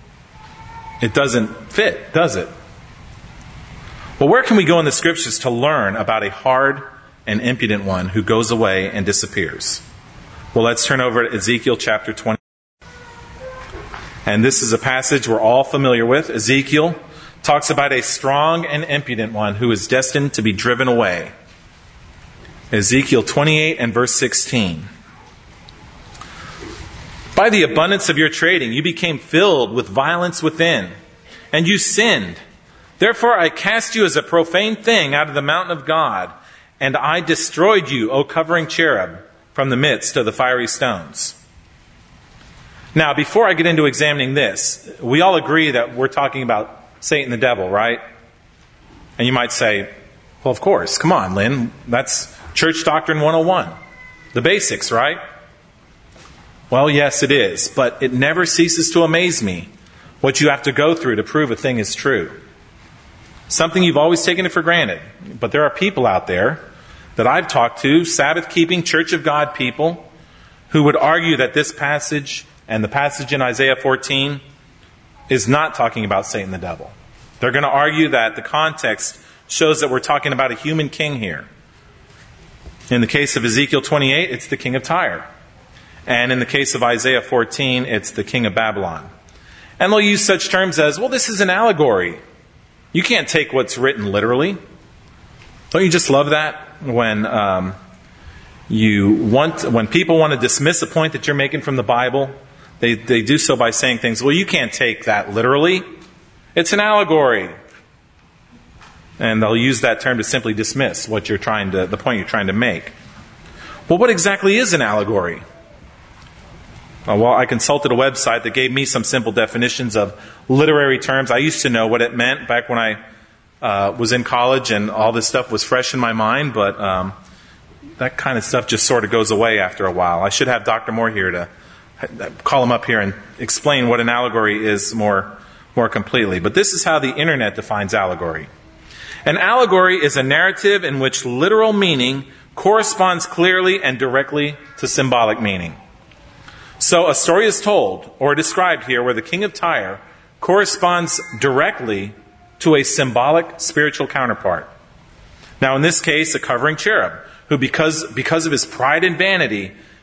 It doesn't fit, does it? Well, where can we go in the scriptures to learn about a hard and impudent one who goes away and disappears? Well, let's turn over to Ezekiel chapter twenty. And this is a passage we're all familiar with. Ezekiel talks about a strong and impudent one who is destined to be driven away. Ezekiel twenty-eight and verse sixteen. By the abundance of your trading, you became filled with violence within, and you sinned. Therefore I cast you as a profane thing out of the mountain of God, and I destroyed you, O covering cherub, from the midst of the fiery stones. Now, before I get into examining this, we all agree that we're talking about Satan the devil, right? And you might say, well, of course, come on, Lynn, that's Church Doctrine one oh one. The basics, right? Well, yes, it is, but it never ceases to amaze me what you have to go through to prove a thing is true. Something you've always taken it for granted. But there are people out there that I've talked to, Sabbath-keeping, Church of God people, who would argue that this passage and the passage in Isaiah fourteen is not talking about Satan the devil. They're going to argue that the context shows that we're talking about a human king here. In the case of Ezekiel twenty-eight, it's the king of Tyre. And in the case of Isaiah fourteen, it's the king of Babylon. And they'll use such terms as, well, this is an allegory. You can't take what's written literally. Don't you just love that? When um, you want, when people want to dismiss a point that you're making from the Bible, they, they do so by saying things, well, you can't take that literally. It's an allegory. And they'll use that term to simply dismiss what you're trying to, the point you're trying to make. Well, what exactly is an allegory? Well, I consulted a website that gave me some simple definitions of literary terms. I used to know what it meant back when I uh, was in college and all this stuff was fresh in my mind, but um, that kind of stuff just sort of goes away after a while. I should have Doctor Moore here to call him up here and explain what an allegory is more, more completely. But this is how the internet defines allegory. An allegory is a narrative in which literal meaning corresponds clearly and directly to symbolic meaning. So a story is told or described here where the king of Tyre corresponds directly to a symbolic spiritual counterpart. Now in this case, a covering cherub, who because, because of his pride and vanity,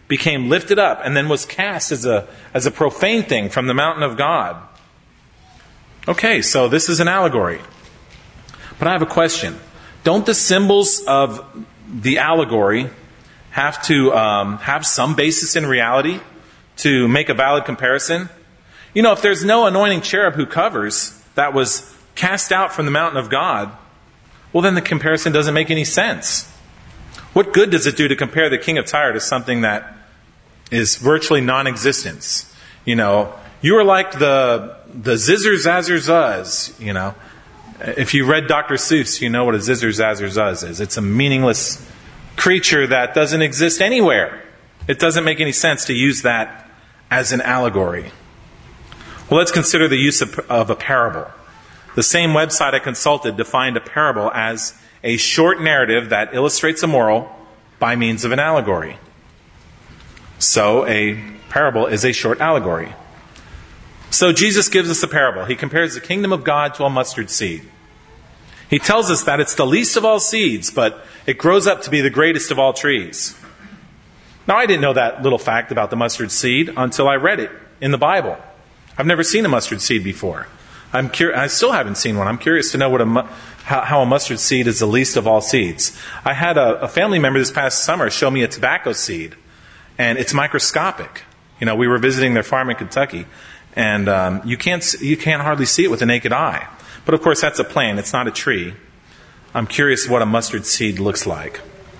became lifted up and then was cast as a, as a profane thing from the mountain of God. Okay, so this is an allegory. But I have a question. Don't the symbols of the allegory have to um, have some basis in reality to make a valid comparison? You know, if there's no anointing cherub who covers that was cast out from the mountain of God, well, then the comparison doesn't make any sense. What good does it do to compare the king of Tyre to something that is virtually non-existence? You know, you are like the the zizzer zazzer zuzz, you know. If you read Doctor Seuss, you know what a zizzer zazzer zuzz is. It's a meaningless creature that doesn't exist anywhere. It doesn't make any sense to use that as an allegory. Well, let's consider the use of, of a parable. The same website I consulted defined a parable as a short narrative that illustrates a moral by means of an allegory. So a parable is a short allegory. So Jesus gives us a parable. He compares the kingdom of God to a mustard seed. He tells us that it's the least of all seeds, but it grows up to be the greatest of all trees. Now, I didn't know that little fact about the mustard seed until I read it in the Bible. I've never seen a mustard seed before. I'm cur- I still haven't seen one. I'm curious to know what a mu- how, how a mustard seed is the least of all seeds. I had a, a family member this past summer show me a tobacco seed, and it's microscopic. You know, we were visiting their farm in Kentucky, and um, you can't you can't hardly see it with the naked eye. But of course, that's a plant. It's not a tree. I'm curious what a mustard seed looks like.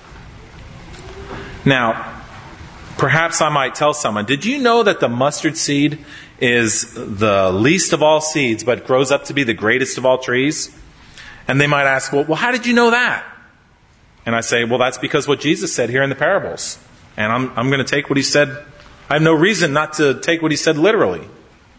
Now, perhaps I might tell someone, did you know that the mustard seed is the least of all seeds, but grows up to be the greatest of all trees? And they might ask, well, well, how did you know that? And I say, well, that's because what Jesus said here in the parables. And I'm, I'm going to take what he said. I have no reason not to take what he said literally.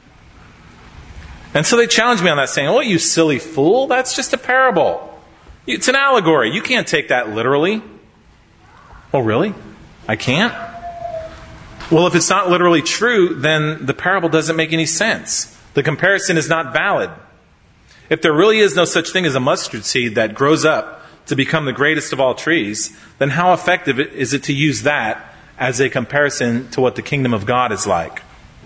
And so they challenge me on that, saying, oh, you silly fool, that's just a parable. It's an allegory. You can't take that literally. Oh, really? I can't? Well, if it's not literally true, then the parable doesn't make any sense. The comparison is not valid. If there really is no such thing as a mustard seed that grows up to become the greatest of all trees, then how effective is it to use that as a comparison to what the kingdom of God is like?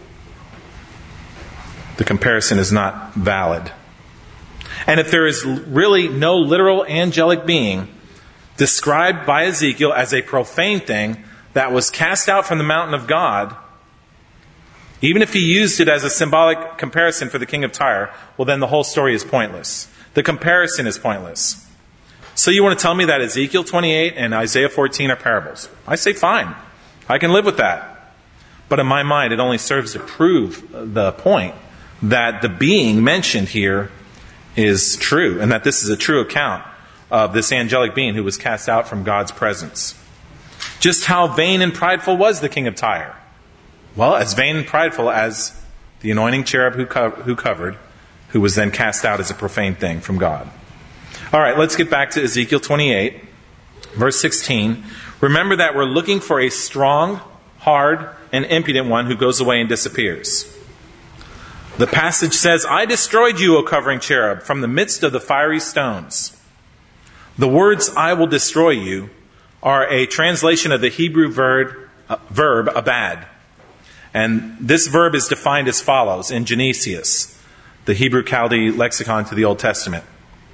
The comparison is not valid. And if there is really no literal angelic being described by Ezekiel as a profane thing that was cast out from the mountain of God, even if he used it as a symbolic comparison for the king of Tyre, well, then the whole story is pointless. The comparison is pointless. So you want to tell me that Ezekiel twenty-eight and Isaiah fourteen are parables? I say fine. I can live with that. But in my mind, it only serves to prove the point that the being mentioned here is true, and that this is a true account of this angelic being who was cast out from God's presence. Just how vain and prideful was the king of Tyre? Well, as vain and prideful as the anointing cherub who, co- who covered, who was then cast out as a profane thing from God. All right, let's get back to Ezekiel twenty-eight, verse sixteen. Remember that we're looking for a strong, hard, and impudent one who goes away and disappears. The passage says, I destroyed you, O covering cherub, from the midst of the fiery stones. The words, I will destroy you, are a translation of the Hebrew verb, uh, verb abad. And this verb is defined as follows in Genesius, the Hebrew Chaldee lexicon to the Old Testament.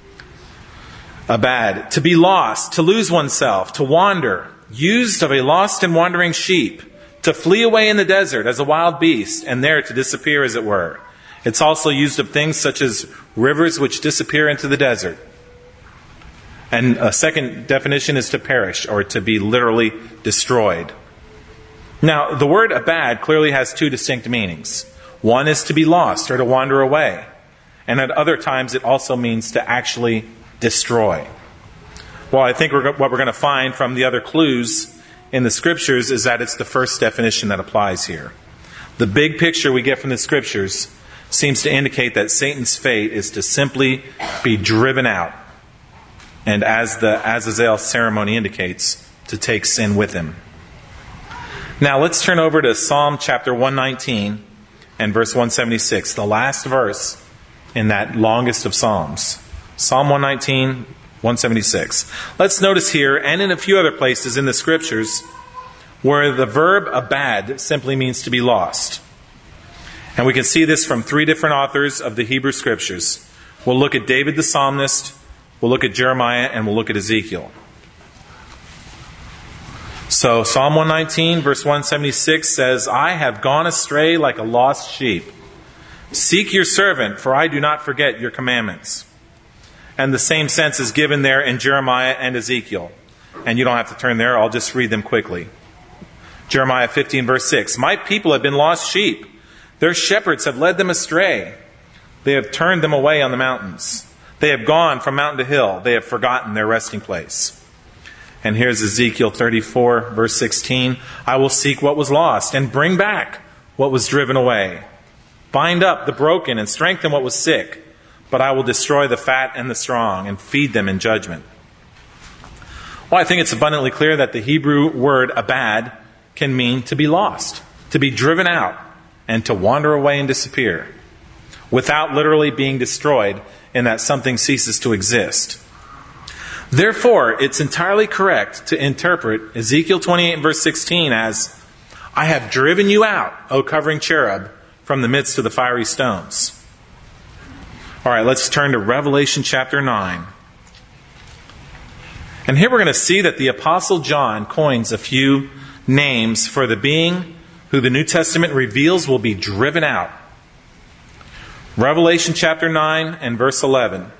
Abad, to be lost, to lose oneself, to wander, used of a lost and wandering sheep, to flee away in the desert as a wild beast, and there to disappear, as it were. It's also used of things such as rivers which disappear into the desert. And a second definition is to perish, or to be literally destroyed. Now, the word abad clearly has two distinct meanings. One is to be lost, or to wander away. And at other times it also means to actually destroy. Well, I think we're, what we're going to find from the other clues in the Scriptures is that it's the first definition that applies here. The big picture we get from the Scriptures seems to indicate that Satan's fate is to simply be driven out. And as the Azazel ceremony indicates, to take sin with him. Now let's turn over to Psalm chapter one nineteen and verse one seventy-six, the last verse in that longest of Psalms. Psalm one nineteen, one seventy-six. Let's notice here, and in a few other places in the Scriptures, where the verb abad simply means to be lost. And we can see this from three different authors of the Hebrew Scriptures. We'll look at David the psalmist, we'll look at Jeremiah, and we'll look at Ezekiel. So Psalm one nineteen, verse one seventy-six says, I have gone astray like a lost sheep. Seek your servant, for I do not forget your commandments. And the same sense is given there in Jeremiah and Ezekiel. And you don't have to turn there, I'll just read them quickly. Jeremiah fifteen, verse six, my people have been lost sheep. Their shepherds have led them astray. They have turned them away on the mountains. They have gone from mountain to hill. They have forgotten their resting place. And here's Ezekiel thirty-four, verse sixteen. I will seek what was lost and bring back what was driven away. Bind up the broken and strengthen what was sick. But I will destroy the fat and the strong and feed them in judgment. Well, I think it's abundantly clear that the Hebrew word abad can mean to be lost, to be driven out, and to wander away and disappear, without literally being destroyed in that something ceases to exist. Therefore, it's entirely correct to interpret Ezekiel twenty-eight, verse sixteen as, I have driven you out, O covering cherub, from the midst of the fiery stones. All right, let's turn to Revelation chapter nine. And here we're going to see that the Apostle John coins a few names for the being who the New Testament reveals will be driven out. Revelation chapter nine and verse eleven.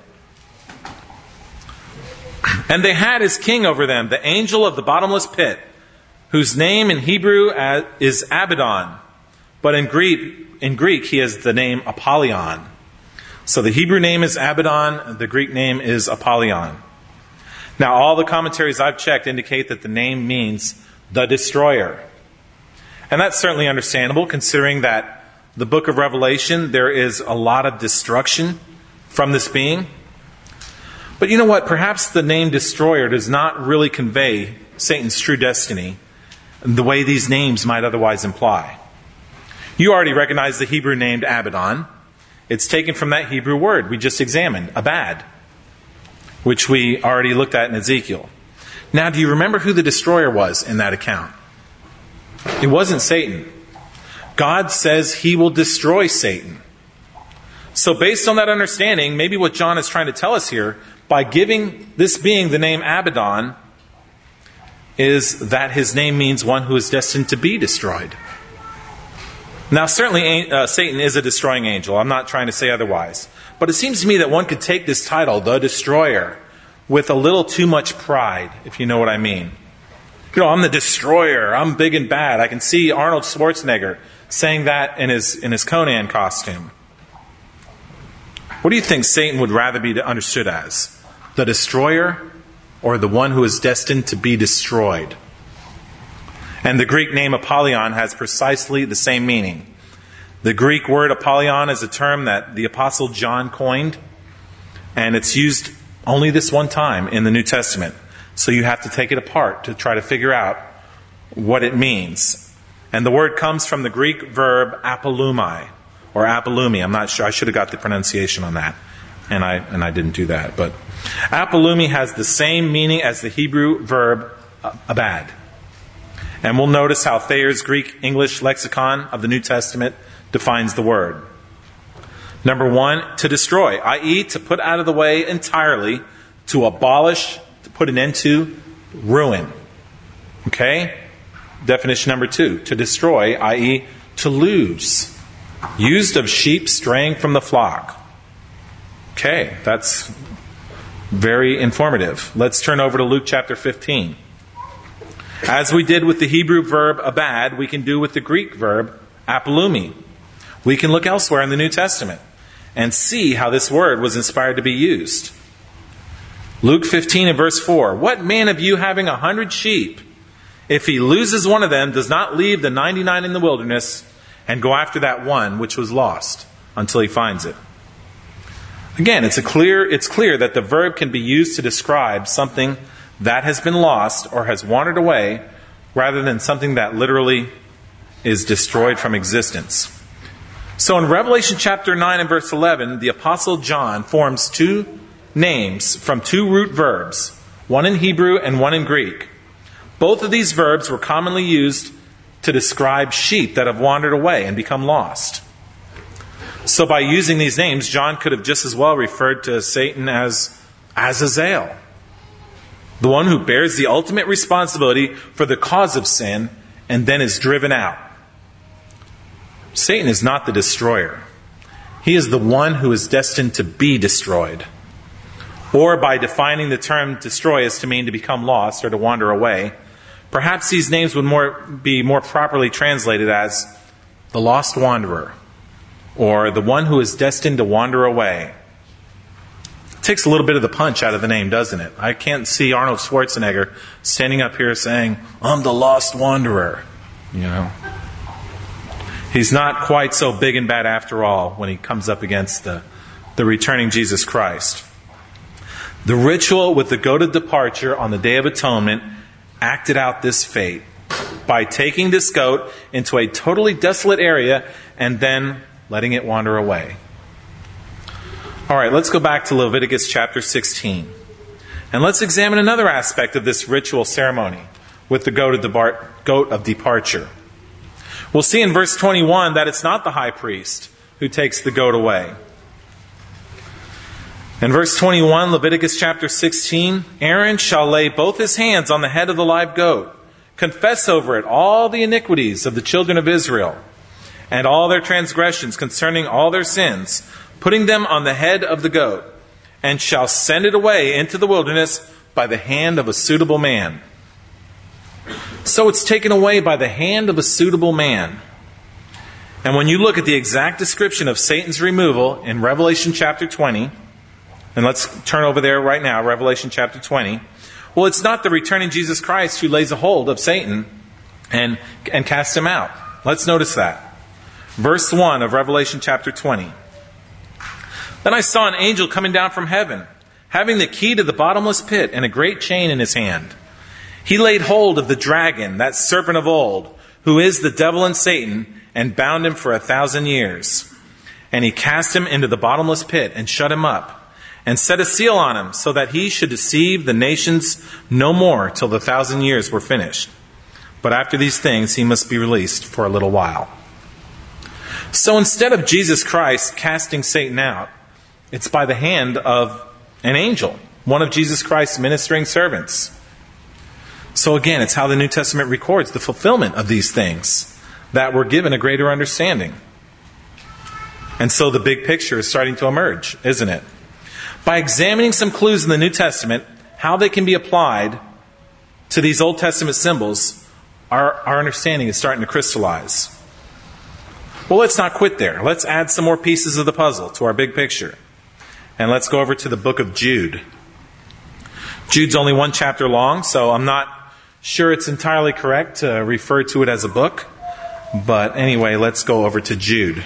And they had as king over them the angel of the bottomless pit, whose name in Hebrew is Abaddon, but in Greek, in Greek he has the name Apollyon. So the Hebrew name is Abaddon, the Greek name is Apollyon. Now all the commentaries I've checked indicate that the name means the destroyer. And that's certainly understandable, considering that the book of Revelation, there is a lot of destruction from this being. But you know what? Perhaps the name destroyer does not really convey Satan's true destiny the way these names might otherwise imply. You already recognize the Hebrew name Abaddon. It's taken from that Hebrew word we just examined, abad, which we already looked at in Ezekiel. Now, do you remember who the destroyer was in that account? It wasn't Satan. God says he will destroy Satan. So based on that understanding, maybe what John is trying to tell us here, by giving this being the name Abaddon, is that his name means one who is destined to be destroyed. Now, certainly uh, Satan is a destroying angel. I'm not trying to say otherwise. But it seems to me that one could take this title, the Destroyer, with a little too much pride, if you know what I mean. You know, I'm the destroyer. I'm big and bad. I can see Arnold Schwarzenegger saying that in his in his Conan costume. What do you think Satan would rather be understood as? The destroyer or the one who is destined to be destroyed? And the Greek name Apollyon has precisely the same meaning. The Greek word Apollyon is a term that the Apostle John coined, and it's used only this one time in the New Testament. So you have to take it apart to try to figure out what it means. And the word comes from the Greek verb apollumi, or apollumi. I'm not sure. I should have got the pronunciation on that. And I and I didn't do that. But apollumi has the same meaning as the Hebrew verb abad. And we'll notice how Thayer's Greek-English lexicon of the New Testament defines the word. Number one, to destroy, that is to put out of the way entirely, to abolish, to put an end to, ruin. Okay? Definition number two, to destroy, that is to lose. Used of sheep straying from the flock. Okay, that's very informative. Let's turn over to Luke chapter fifteen. As we did with the Hebrew verb abad, we can do with the Greek verb apollumi. We can look elsewhere in the New Testament and see how this word was inspired to be used. Luke fifteen and verse four. What man of you having a hundred sheep, if he loses one of them, does not leave the ninety-nine in the wilderness and go after that one which was lost until he finds it? Again, it's a clear, it's clear that the verb can be used to describe something that has been lost or has wandered away, rather than something that literally is destroyed from existence. So in Revelation chapter nine and verse eleven, the Apostle John forms two names from two root verbs, one in Hebrew and one in Greek. Both of these verbs were commonly used to describe sheep that have wandered away and become lost. So by using these names, John could have just as well referred to Satan as Azazel, the one who bears the ultimate responsibility for the cause of sin and then is driven out. Satan is not the destroyer. He is the one who is destined to be destroyed. Or by defining the term destroy as to mean to become lost or to wander away, perhaps these names would more be more properly translated as the lost wanderer or the one who is destined to wander away. It takes a little bit of the punch out of the name, doesn't it? I can't see Arnold Schwarzenegger standing up here saying, I'm the lost wanderer. You know, he's not quite so big and bad after all when he comes up against the, the returning Jesus Christ. The ritual with the goat of departure on the Day of Atonement acted out this fate by taking this goat into a totally desolate area and then letting it wander away. All right, let's go back to Leviticus chapter sixteen. And let's examine another aspect of this ritual ceremony with the goat of, debar- goat of departure. We'll see in verse twenty-one that it's not the high priest who takes the goat away. In verse twenty-one, Leviticus chapter sixteen, Aaron shall lay both his hands on the head of the live goat, confess over it all the iniquities of the children of Israel, and all their transgressions concerning all their sins, putting them on the head of the goat, and shall send it away into the wilderness by the hand of a suitable man. So it's taken away by the hand of a suitable man. And when you look at the exact description of Satan's removal in Revelation chapter twenty, and let's turn over there right now, Revelation chapter twenty. Well, it's not the returning Jesus Christ who lays a hold of Satan and, and casts him out. Let's notice that. Verse one of Revelation chapter twenty. Then I saw an angel coming down from heaven, having the key to the bottomless pit and a great chain in his hand. He laid hold of the dragon, that serpent of old, who is the devil and Satan, and bound him for a thousand years. And he cast him into the bottomless pit and shut him up, and set a seal on him, so that he should deceive the nations no more till the thousand years were finished. But after these things he must be released for a little while. So instead of Jesus Christ casting Satan out, it's by the hand of an angel, one of Jesus Christ's ministering servants. So again, it's how the New Testament records the fulfillment of these things that were given a greater understanding. And so the big picture is starting to emerge, isn't it? By examining some clues in the New Testament, how they can be applied to these Old Testament symbols, our, our understanding is starting to crystallize. Well, let's not quit there. Let's add some more pieces of the puzzle to our big picture. And let's go over to the book of Jude. Jude's only one chapter long, so I'm not sure it's entirely correct to refer to it as a book. But anyway, let's go over to Jude.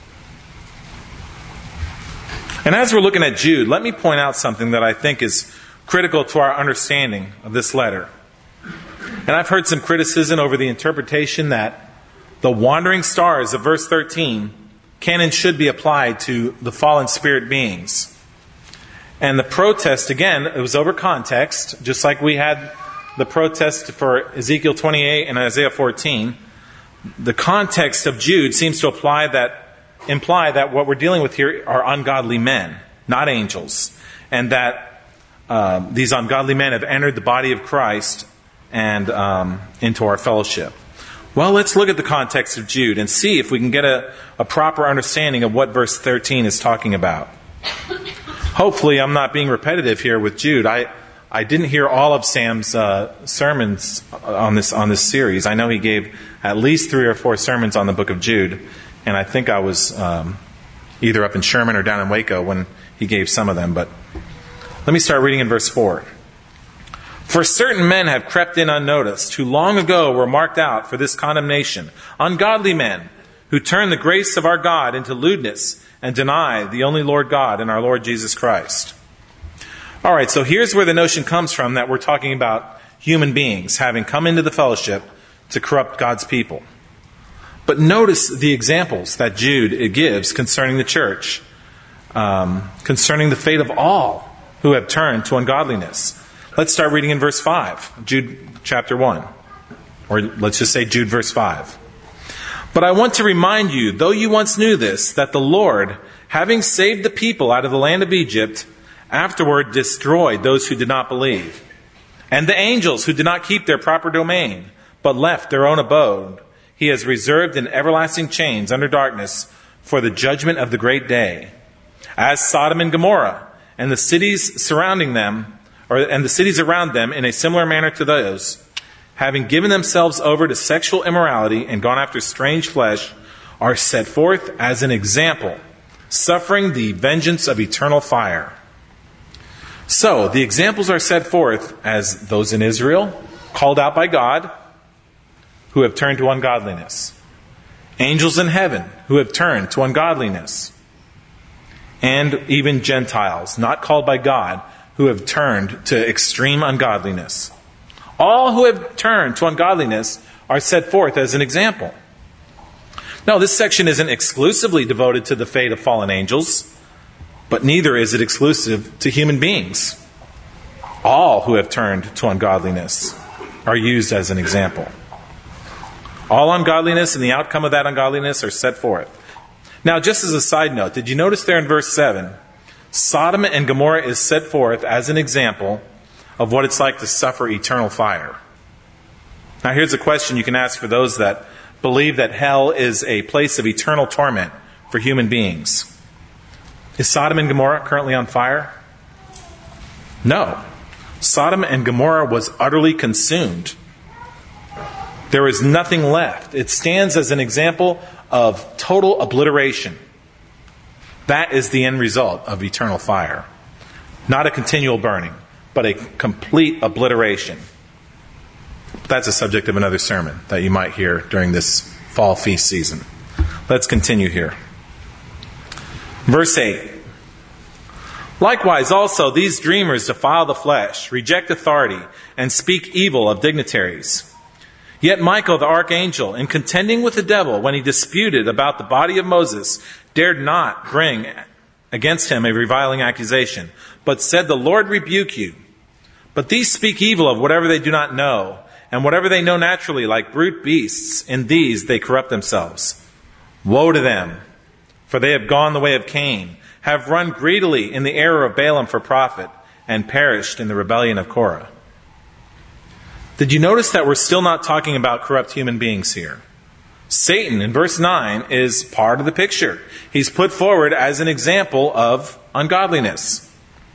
And as we're looking at Jude, let me point out something that I think is critical to our understanding of this letter. And I've heard some criticism over the interpretation that the wandering stars of verse thirteen can and should be applied to the fallen spirit beings. And the protest, again, it was over context, just like we had the protest for Ezekiel twenty-eight and Isaiah fourteen. The context of Jude seems to apply that, imply that what we're dealing with here are ungodly men, not angels. And that uh, these ungodly men have entered the body of Christ and um, into our fellowship. Well, let's look at the context of Jude and see if we can get a, a proper understanding of what verse thirteen is talking about. Hopefully, I'm not being repetitive here with Jude. I, I didn't hear all of Sam's uh, sermons on this on this series. I know he gave at least three or four sermons on the book of Jude, and I think I was um, either up in Sherman or down in Waco when he gave some of them. But let me start reading in verse four. For certain men have crept in unnoticed, who long ago were marked out for this condemnation, ungodly men, who turn the grace of our God into lewdness and deny the only Lord God and our Lord Jesus Christ. All right, so here's where the notion comes from that we're talking about human beings having come into the fellowship to corrupt God's people. But notice the examples that Jude gives concerning the church, um, concerning the fate of all who have turned to ungodliness. Let's start reading in verse five, Jude chapter one. Or let's just say Jude verse five. But I want to remind you, though you once knew this, that the Lord, having saved the people out of the land of Egypt, afterward destroyed those who did not believe. And the angels who did not keep their proper domain, but left their own abode, he has reserved in everlasting chains under darkness for the judgment of the great day. As Sodom and Gomorrah, and the cities surrounding them, or and the cities around them in a similar manner to those, having given themselves over to sexual immorality and gone after strange flesh, are set forth as an example, suffering the vengeance of eternal fire. So, the examples are set forth as those in Israel, called out by God, who have turned to ungodliness. Angels in heaven, who have turned to ungodliness. And even Gentiles, not called by God, who have turned to extreme ungodliness. All who have turned to ungodliness are set forth as an example. Now, this section isn't exclusively devoted to the fate of fallen angels, but neither is it exclusive to human beings. All who have turned to ungodliness are used as an example. All ungodliness and the outcome of that ungodliness are set forth. Now, just as a side note, did you notice there in verse seven, Sodom and Gomorrah is set forth as an example of what it's like to suffer eternal fire. Now, here's a question you can ask for those that believe that hell is a place of eternal torment for human beings. Is Sodom and Gomorrah currently on fire? No. Sodom and Gomorrah was utterly consumed. There is nothing left. It stands as an example of total obliteration. That is the end result of eternal fire. Not a continual burning, but a complete obliteration. That's a subject of another sermon that you might hear during this fall feast season. Let's continue here. Verse eight. Likewise also these dreamers defile the flesh, reject authority, and speak evil of dignitaries. Yet Michael the archangel, in contending with the devil when he disputed about the body of Moses, dared not bring against him a reviling accusation, but said, "The Lord rebuke you." But these speak evil of whatever they do not know, and whatever they know naturally, like brute beasts, in these they corrupt themselves. Woe to them, for they have gone the way of Cain, have run greedily in the error of Balaam for profit, and perished in the rebellion of Korah. Did you notice that we're still not talking about corrupt human beings here? Satan, in verse nine, is part of the picture. He's put forward as an example of ungodliness.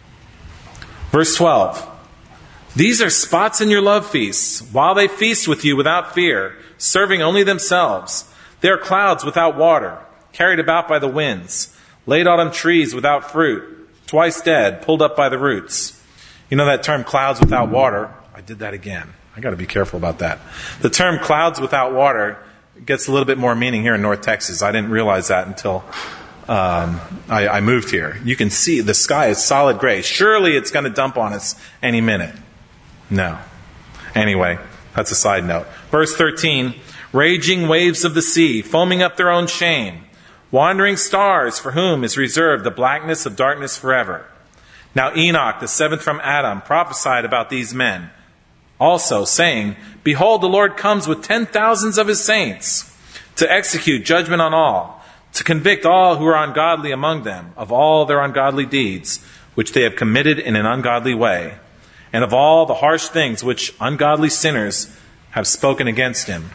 Verse twelve. These are spots in your love feasts, while they feast with you without fear, serving only themselves. They are clouds without water, carried about by the winds, late autumn trees without fruit, twice dead, pulled up by the roots. You know that term clouds without water? I did that again. I got to be careful about that. The term clouds without water gets a little bit more meaning here in North Texas. I didn't realize that until um, I, I moved here. You can see the sky is solid gray. Surely it's going to dump on us any minute. No. Anyway, that's a side note. Verse thirteen, raging waves of the sea, foaming up their own shame, wandering stars for whom is reserved the blackness of darkness forever. Now Enoch, the seventh from Adam, prophesied about these men, also saying, Behold, the Lord comes with ten thousands of his saints to execute judgment on all, to convict all who are ungodly among them of all their ungodly deeds, which they have committed in an ungodly way, and of all the harsh things which ungodly sinners have spoken against him.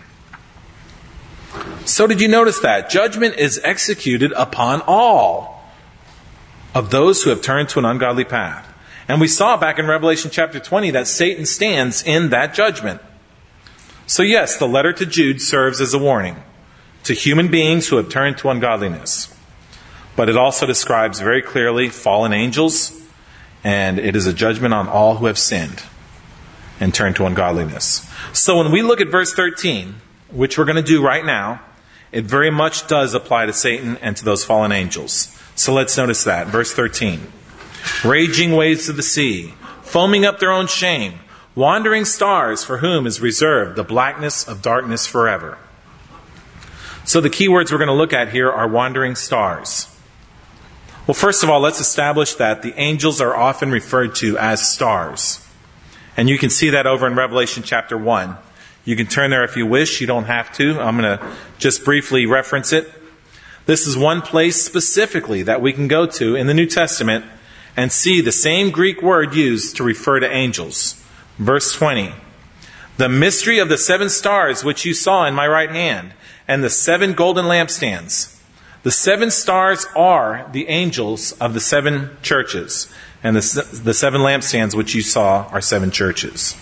So did you notice that? Judgment is executed upon all of those who have turned to an ungodly path. And we saw back in Revelation chapter twenty that Satan stands in that judgment. So yes, the letter to Jude serves as a warning to human beings who have turned to ungodliness. But it also describes very clearly fallen angels, and it is a judgment on all who have sinned and turned to ungodliness. So when we look at verse thirteen, which we're going to do right now, it very much does apply to Satan and to those fallen angels. So let's notice that. Verse thirteen. Raging waves of the sea, foaming up their own shame, wandering stars for whom is reserved the blackness of darkness forever. So the key words we're going to look at here are wandering stars. Well, first of all, let's establish that the angels are often referred to as stars. And you can see that over in Revelation chapter one. You can turn there if you wish. You don't have to. I'm going to just briefly reference it. This is one place specifically that we can go to in the New Testament and see the same Greek word used to refer to angels. Verse twenty. The mystery of the seven stars which you saw in my right hand, and the seven golden lampstands. The seven stars are the angels of the seven churches, and the, the seven lampstands which you saw are seven churches.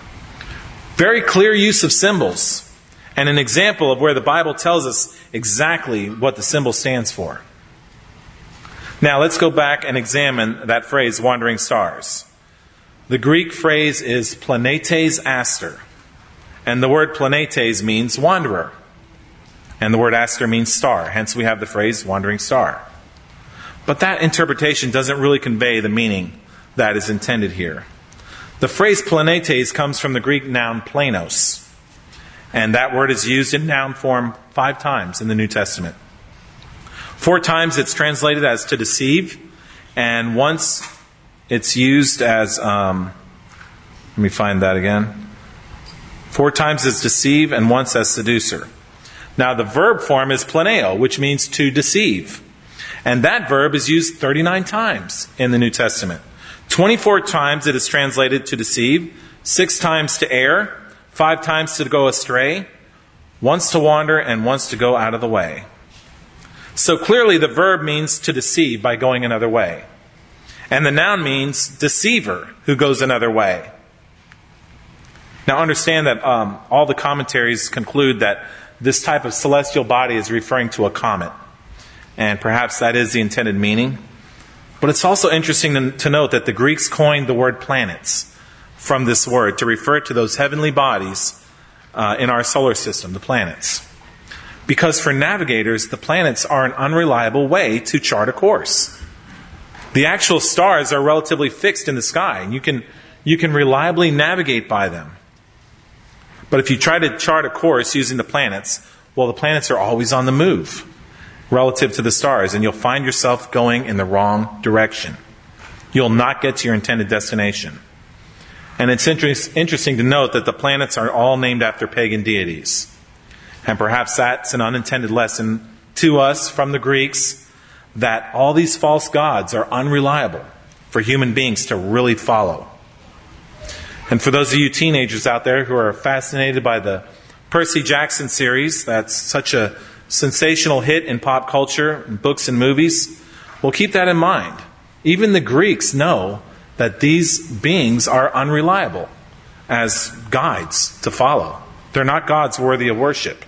Very clear use of symbols, and an example of where the Bible tells us exactly what the symbol stands for. Now let's go back and examine that phrase, wandering stars. The Greek phrase is planetes aster. And the word planetes means wanderer. And the word aster means star. Hence we have the phrase wandering star. But that interpretation doesn't really convey the meaning that is intended here. The phrase planetes comes from the Greek noun planos. And that word is used in noun form five times in the New Testament. Four times it's translated as to deceive. And once it's used as, um, let me find that again. Four times as deceive and once as seducer. Now the verb form is planeo, which means to deceive. And that verb is used thirty-nine times in the New Testament. twenty-four times it is translated to deceive, six times to err, five times to go astray, once to wander, and once to go out of the way. So clearly the verb means to deceive by going another way. And the noun means deceiver who goes another way. Now understand that um, all the commentaries conclude that this type of celestial body is referring to a comet. And perhaps that is the intended meaning. But it's also interesting to, to note that the Greeks coined the word planets from this word to refer to those heavenly bodies uh, in our solar system, the planets. Because for navigators, the planets are an unreliable way to chart a course. The actual stars are relatively fixed in the sky, and you can, you can reliably navigate by them. But if you try to chart a course using the planets, well, the planets are always on the move relative to the stars, and you'll find yourself going in the wrong direction. You'll not get to your intended destination. And it's interest, interesting to note that the planets are all named after pagan deities. And perhaps that's an unintended lesson to us from the Greeks, that all these false gods are unreliable for human beings to really follow. And for those of you teenagers out there who are fascinated by the Percy Jackson series, that's such a sensational hit in pop culture, in books and movies, well, keep that in mind. Even the Greeks know that these beings are unreliable as guides to follow. They're not gods worthy of worship.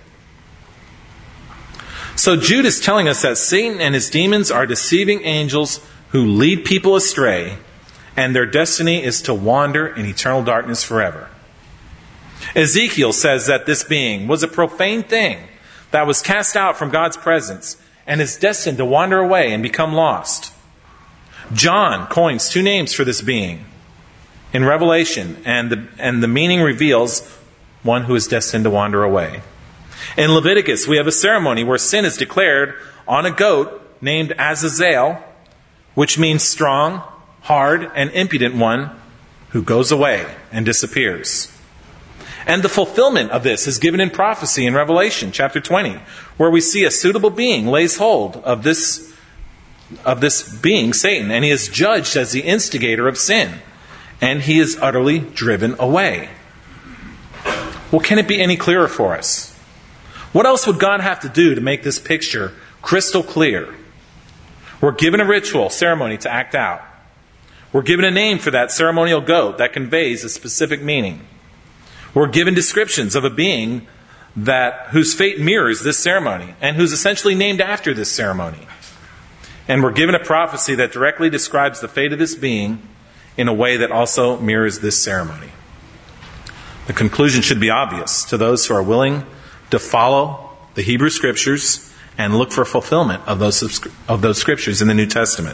So Jude is telling us that Satan and his demons are deceiving angels who lead people astray, and their destiny is to wander in eternal darkness forever. Ezekiel says that this being was a profane thing that was cast out from God's presence and is destined to wander away and become lost. John coins two names for this being in Revelation, and the, and the meaning reveals one who is destined to wander away. In Leviticus, we have a ceremony where sin is declared on a goat named Azazel, which means strong, hard, and impudent one who goes away and disappears. And the fulfillment of this is given in prophecy in Revelation chapter twenty, where we see a suitable being lays hold of this, of this being, Satan, and he is judged as the instigator of sin, and he is utterly driven away. Well, can it be any clearer for us? What else would God have to do to make this picture crystal clear? We're given a ritual ceremony to act out. We're given a name for that ceremonial goat that conveys a specific meaning. We're given descriptions of a being that whose fate mirrors this ceremony and who's essentially named after this ceremony. And we're given a prophecy that directly describes the fate of this being in a way that also mirrors this ceremony. The conclusion should be obvious to those who are willing to follow the Hebrew Scriptures and look for fulfillment of those, of those Scriptures in the New Testament.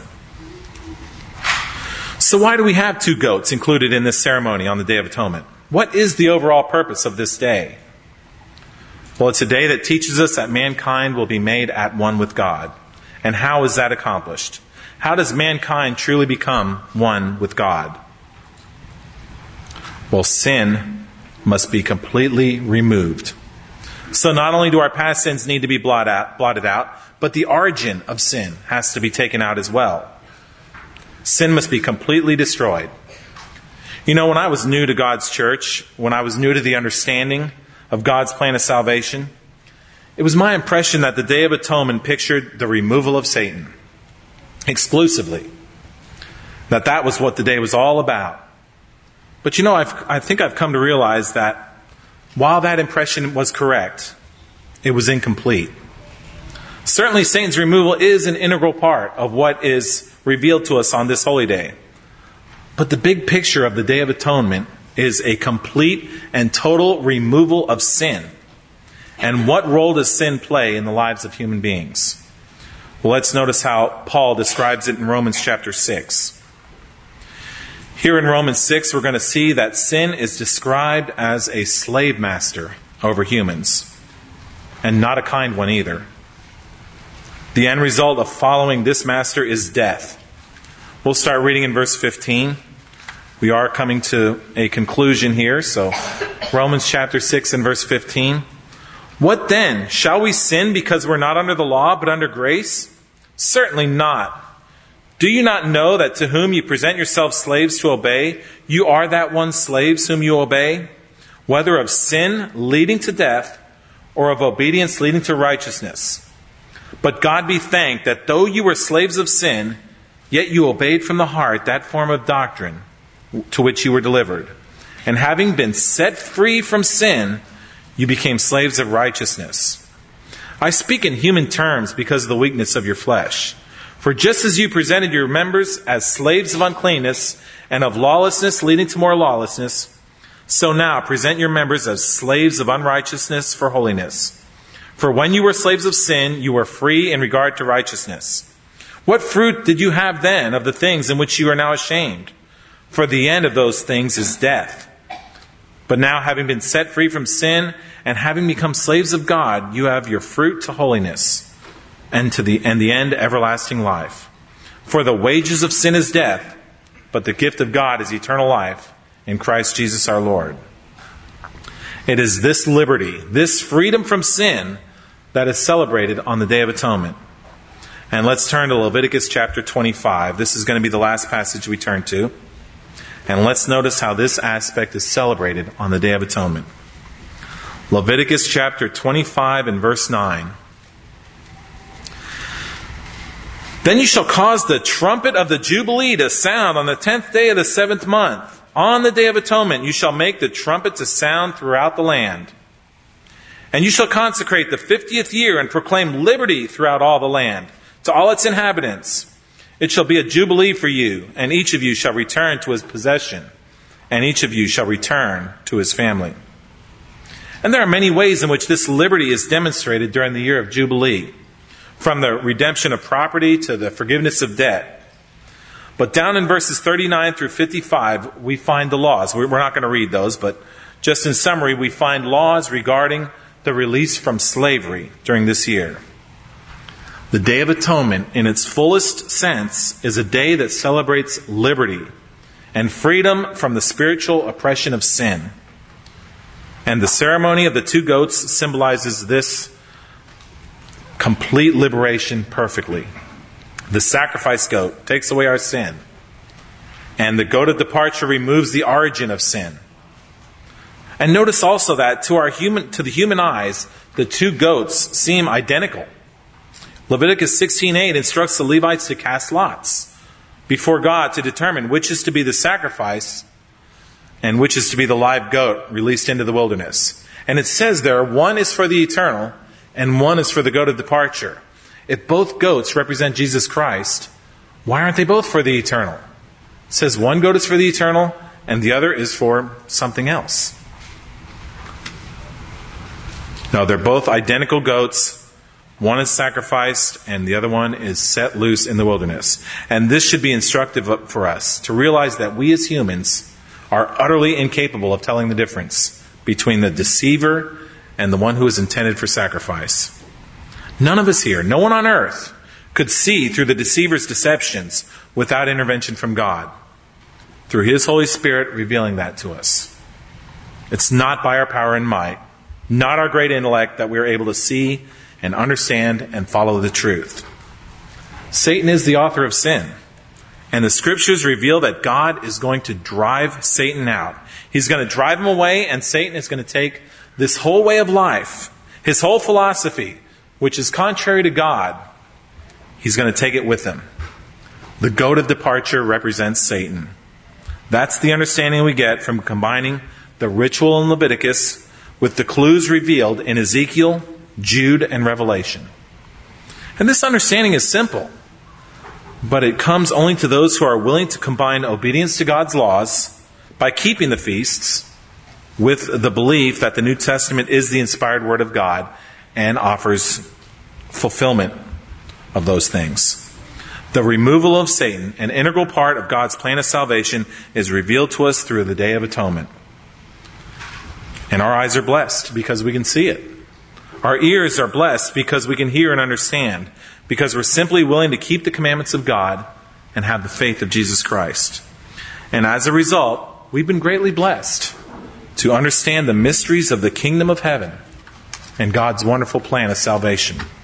So why do we have two goats included in this ceremony on the Day of Atonement? What is the overall purpose of this day? Well, it's a day that teaches us that mankind will be made at one with God. And how is that accomplished? How does mankind truly become one with God? Well, sin must be completely removed. So not only do our past sins need to be blotted out, blotted out, but the origin of sin has to be taken out as well. Sin must be completely destroyed. You know, when I was new to God's church, when I was new to the understanding of God's plan of salvation, it was my impression that the Day of Atonement pictured the removal of Satan exclusively. That that was what the day was all about. But you know, I've, I think I've come to realize that while that impression was correct, it was incomplete. Certainly Satan's removal is an integral part of what is revealed to us on this holy day. But the big picture of the Day of Atonement is a complete and total removal of sin. And what role does sin play in the lives of human beings? Well, let's notice how Paul describes it in Romans chapter six. Here in Romans six, we're going to see that sin is described as a slave master over humans, and not a kind one either. The end result of following this master is death. We'll start reading in verse fifteen. We are coming to a conclusion here, so Romans chapter six and verse fifteen. What then? Shall we sin because we're not under the law, but under grace? Certainly not. Do you not know that to whom you present yourselves slaves to obey, you are that one slaves whom you obey, whether of sin leading to death, or of obedience leading to righteousness? But God be thanked that though you were slaves of sin, yet you obeyed from the heart that form of doctrine to which you were delivered. And having been set free from sin, you became slaves of righteousness. I speak in human terms because of the weakness of your flesh. For just as you presented your members as slaves of uncleanness and of lawlessness leading to more lawlessness, so now present your members as slaves of unrighteousness for holiness. For when you were slaves of sin, you were free in regard to righteousness. What fruit did you have then of the things in which you are now ashamed? For the end of those things is death. But now, having been set free from sin and having become slaves of God, you have your fruit to holiness, and to the and the end everlasting life. For the wages of sin is death, but the gift of God is eternal life in Christ Jesus our Lord. It is this liberty, this freedom from sin, that is celebrated on the Day of Atonement. And let's turn to Leviticus chapter twenty-five. This is going to be the last passage we turn to. And let's notice how this aspect is celebrated on the Day of Atonement. Leviticus chapter twenty-five and verse nine. Then you shall cause the trumpet of the Jubilee to sound on the tenth day of the seventh month. On the Day of Atonement you shall make the trumpet to sound throughout the land. And you shall consecrate the fiftieth year and proclaim liberty throughout all the land, to all its inhabitants. It shall be a jubilee for you, and each of you shall return to his possession, and each of you shall return to his family. And there are many ways in which this liberty is demonstrated during the year of Jubilee, from the redemption of property to the forgiveness of debt. But down in verses thirty-nine through fifty-five, we find the laws. We're not going to read those, but just in summary, we find laws regarding the release from slavery during this year. The Day of Atonement, in its fullest sense, is a day that celebrates liberty and freedom from the spiritual oppression of sin. And the ceremony of the two goats symbolizes this complete liberation perfectly. The sacrifice goat takes away our sin, and the goat of departure removes the origin of sin. And notice also that to our human, to the human eyes, the two goats seem identical. Leviticus sixteen eight instructs the Levites to cast lots before God to determine which is to be the sacrifice and which is to be the live goat released into the wilderness. And it says there, one is for the eternal and one is for the goat of departure. If both goats represent Jesus Christ, why aren't they both for the eternal? It says one goat is for the eternal and the other is for something else. No, they're both identical goats. One is sacrificed and the other one is set loose in the wilderness. And this should be instructive for us to realize that we as humans are utterly incapable of telling the difference between the deceiver and the one who is intended for sacrifice. None of us here, no one on earth, could see through the deceiver's deceptions without intervention from God, through His Holy Spirit revealing that to us. It's not by our power and might, not our great intellect, that we are able to see and understand and follow the truth. Satan is the author of sin. And the scriptures reveal that God is going to drive Satan out. He's going to drive him away, and Satan is going to take this whole way of life, his whole philosophy, which is contrary to God. He's going to take it with him. The goat of departure represents Satan. That's the understanding we get from combining the ritual in Leviticus with the clues revealed in Ezekiel, Jude, and Revelation. And this understanding is simple, but it comes only to those who are willing to combine obedience to God's laws by keeping the feasts with the belief that the New Testament is the inspired Word of God and offers fulfillment of those things. The removal of Satan, an integral part of God's plan of salvation, is revealed to us through the Day of Atonement. And our eyes are blessed because we can see it. Our ears are blessed because we can hear and understand, because we're simply willing to keep the commandments of God and have the faith of Jesus Christ. And as a result, we've been greatly blessed to understand the mysteries of the kingdom of heaven and God's wonderful plan of salvation.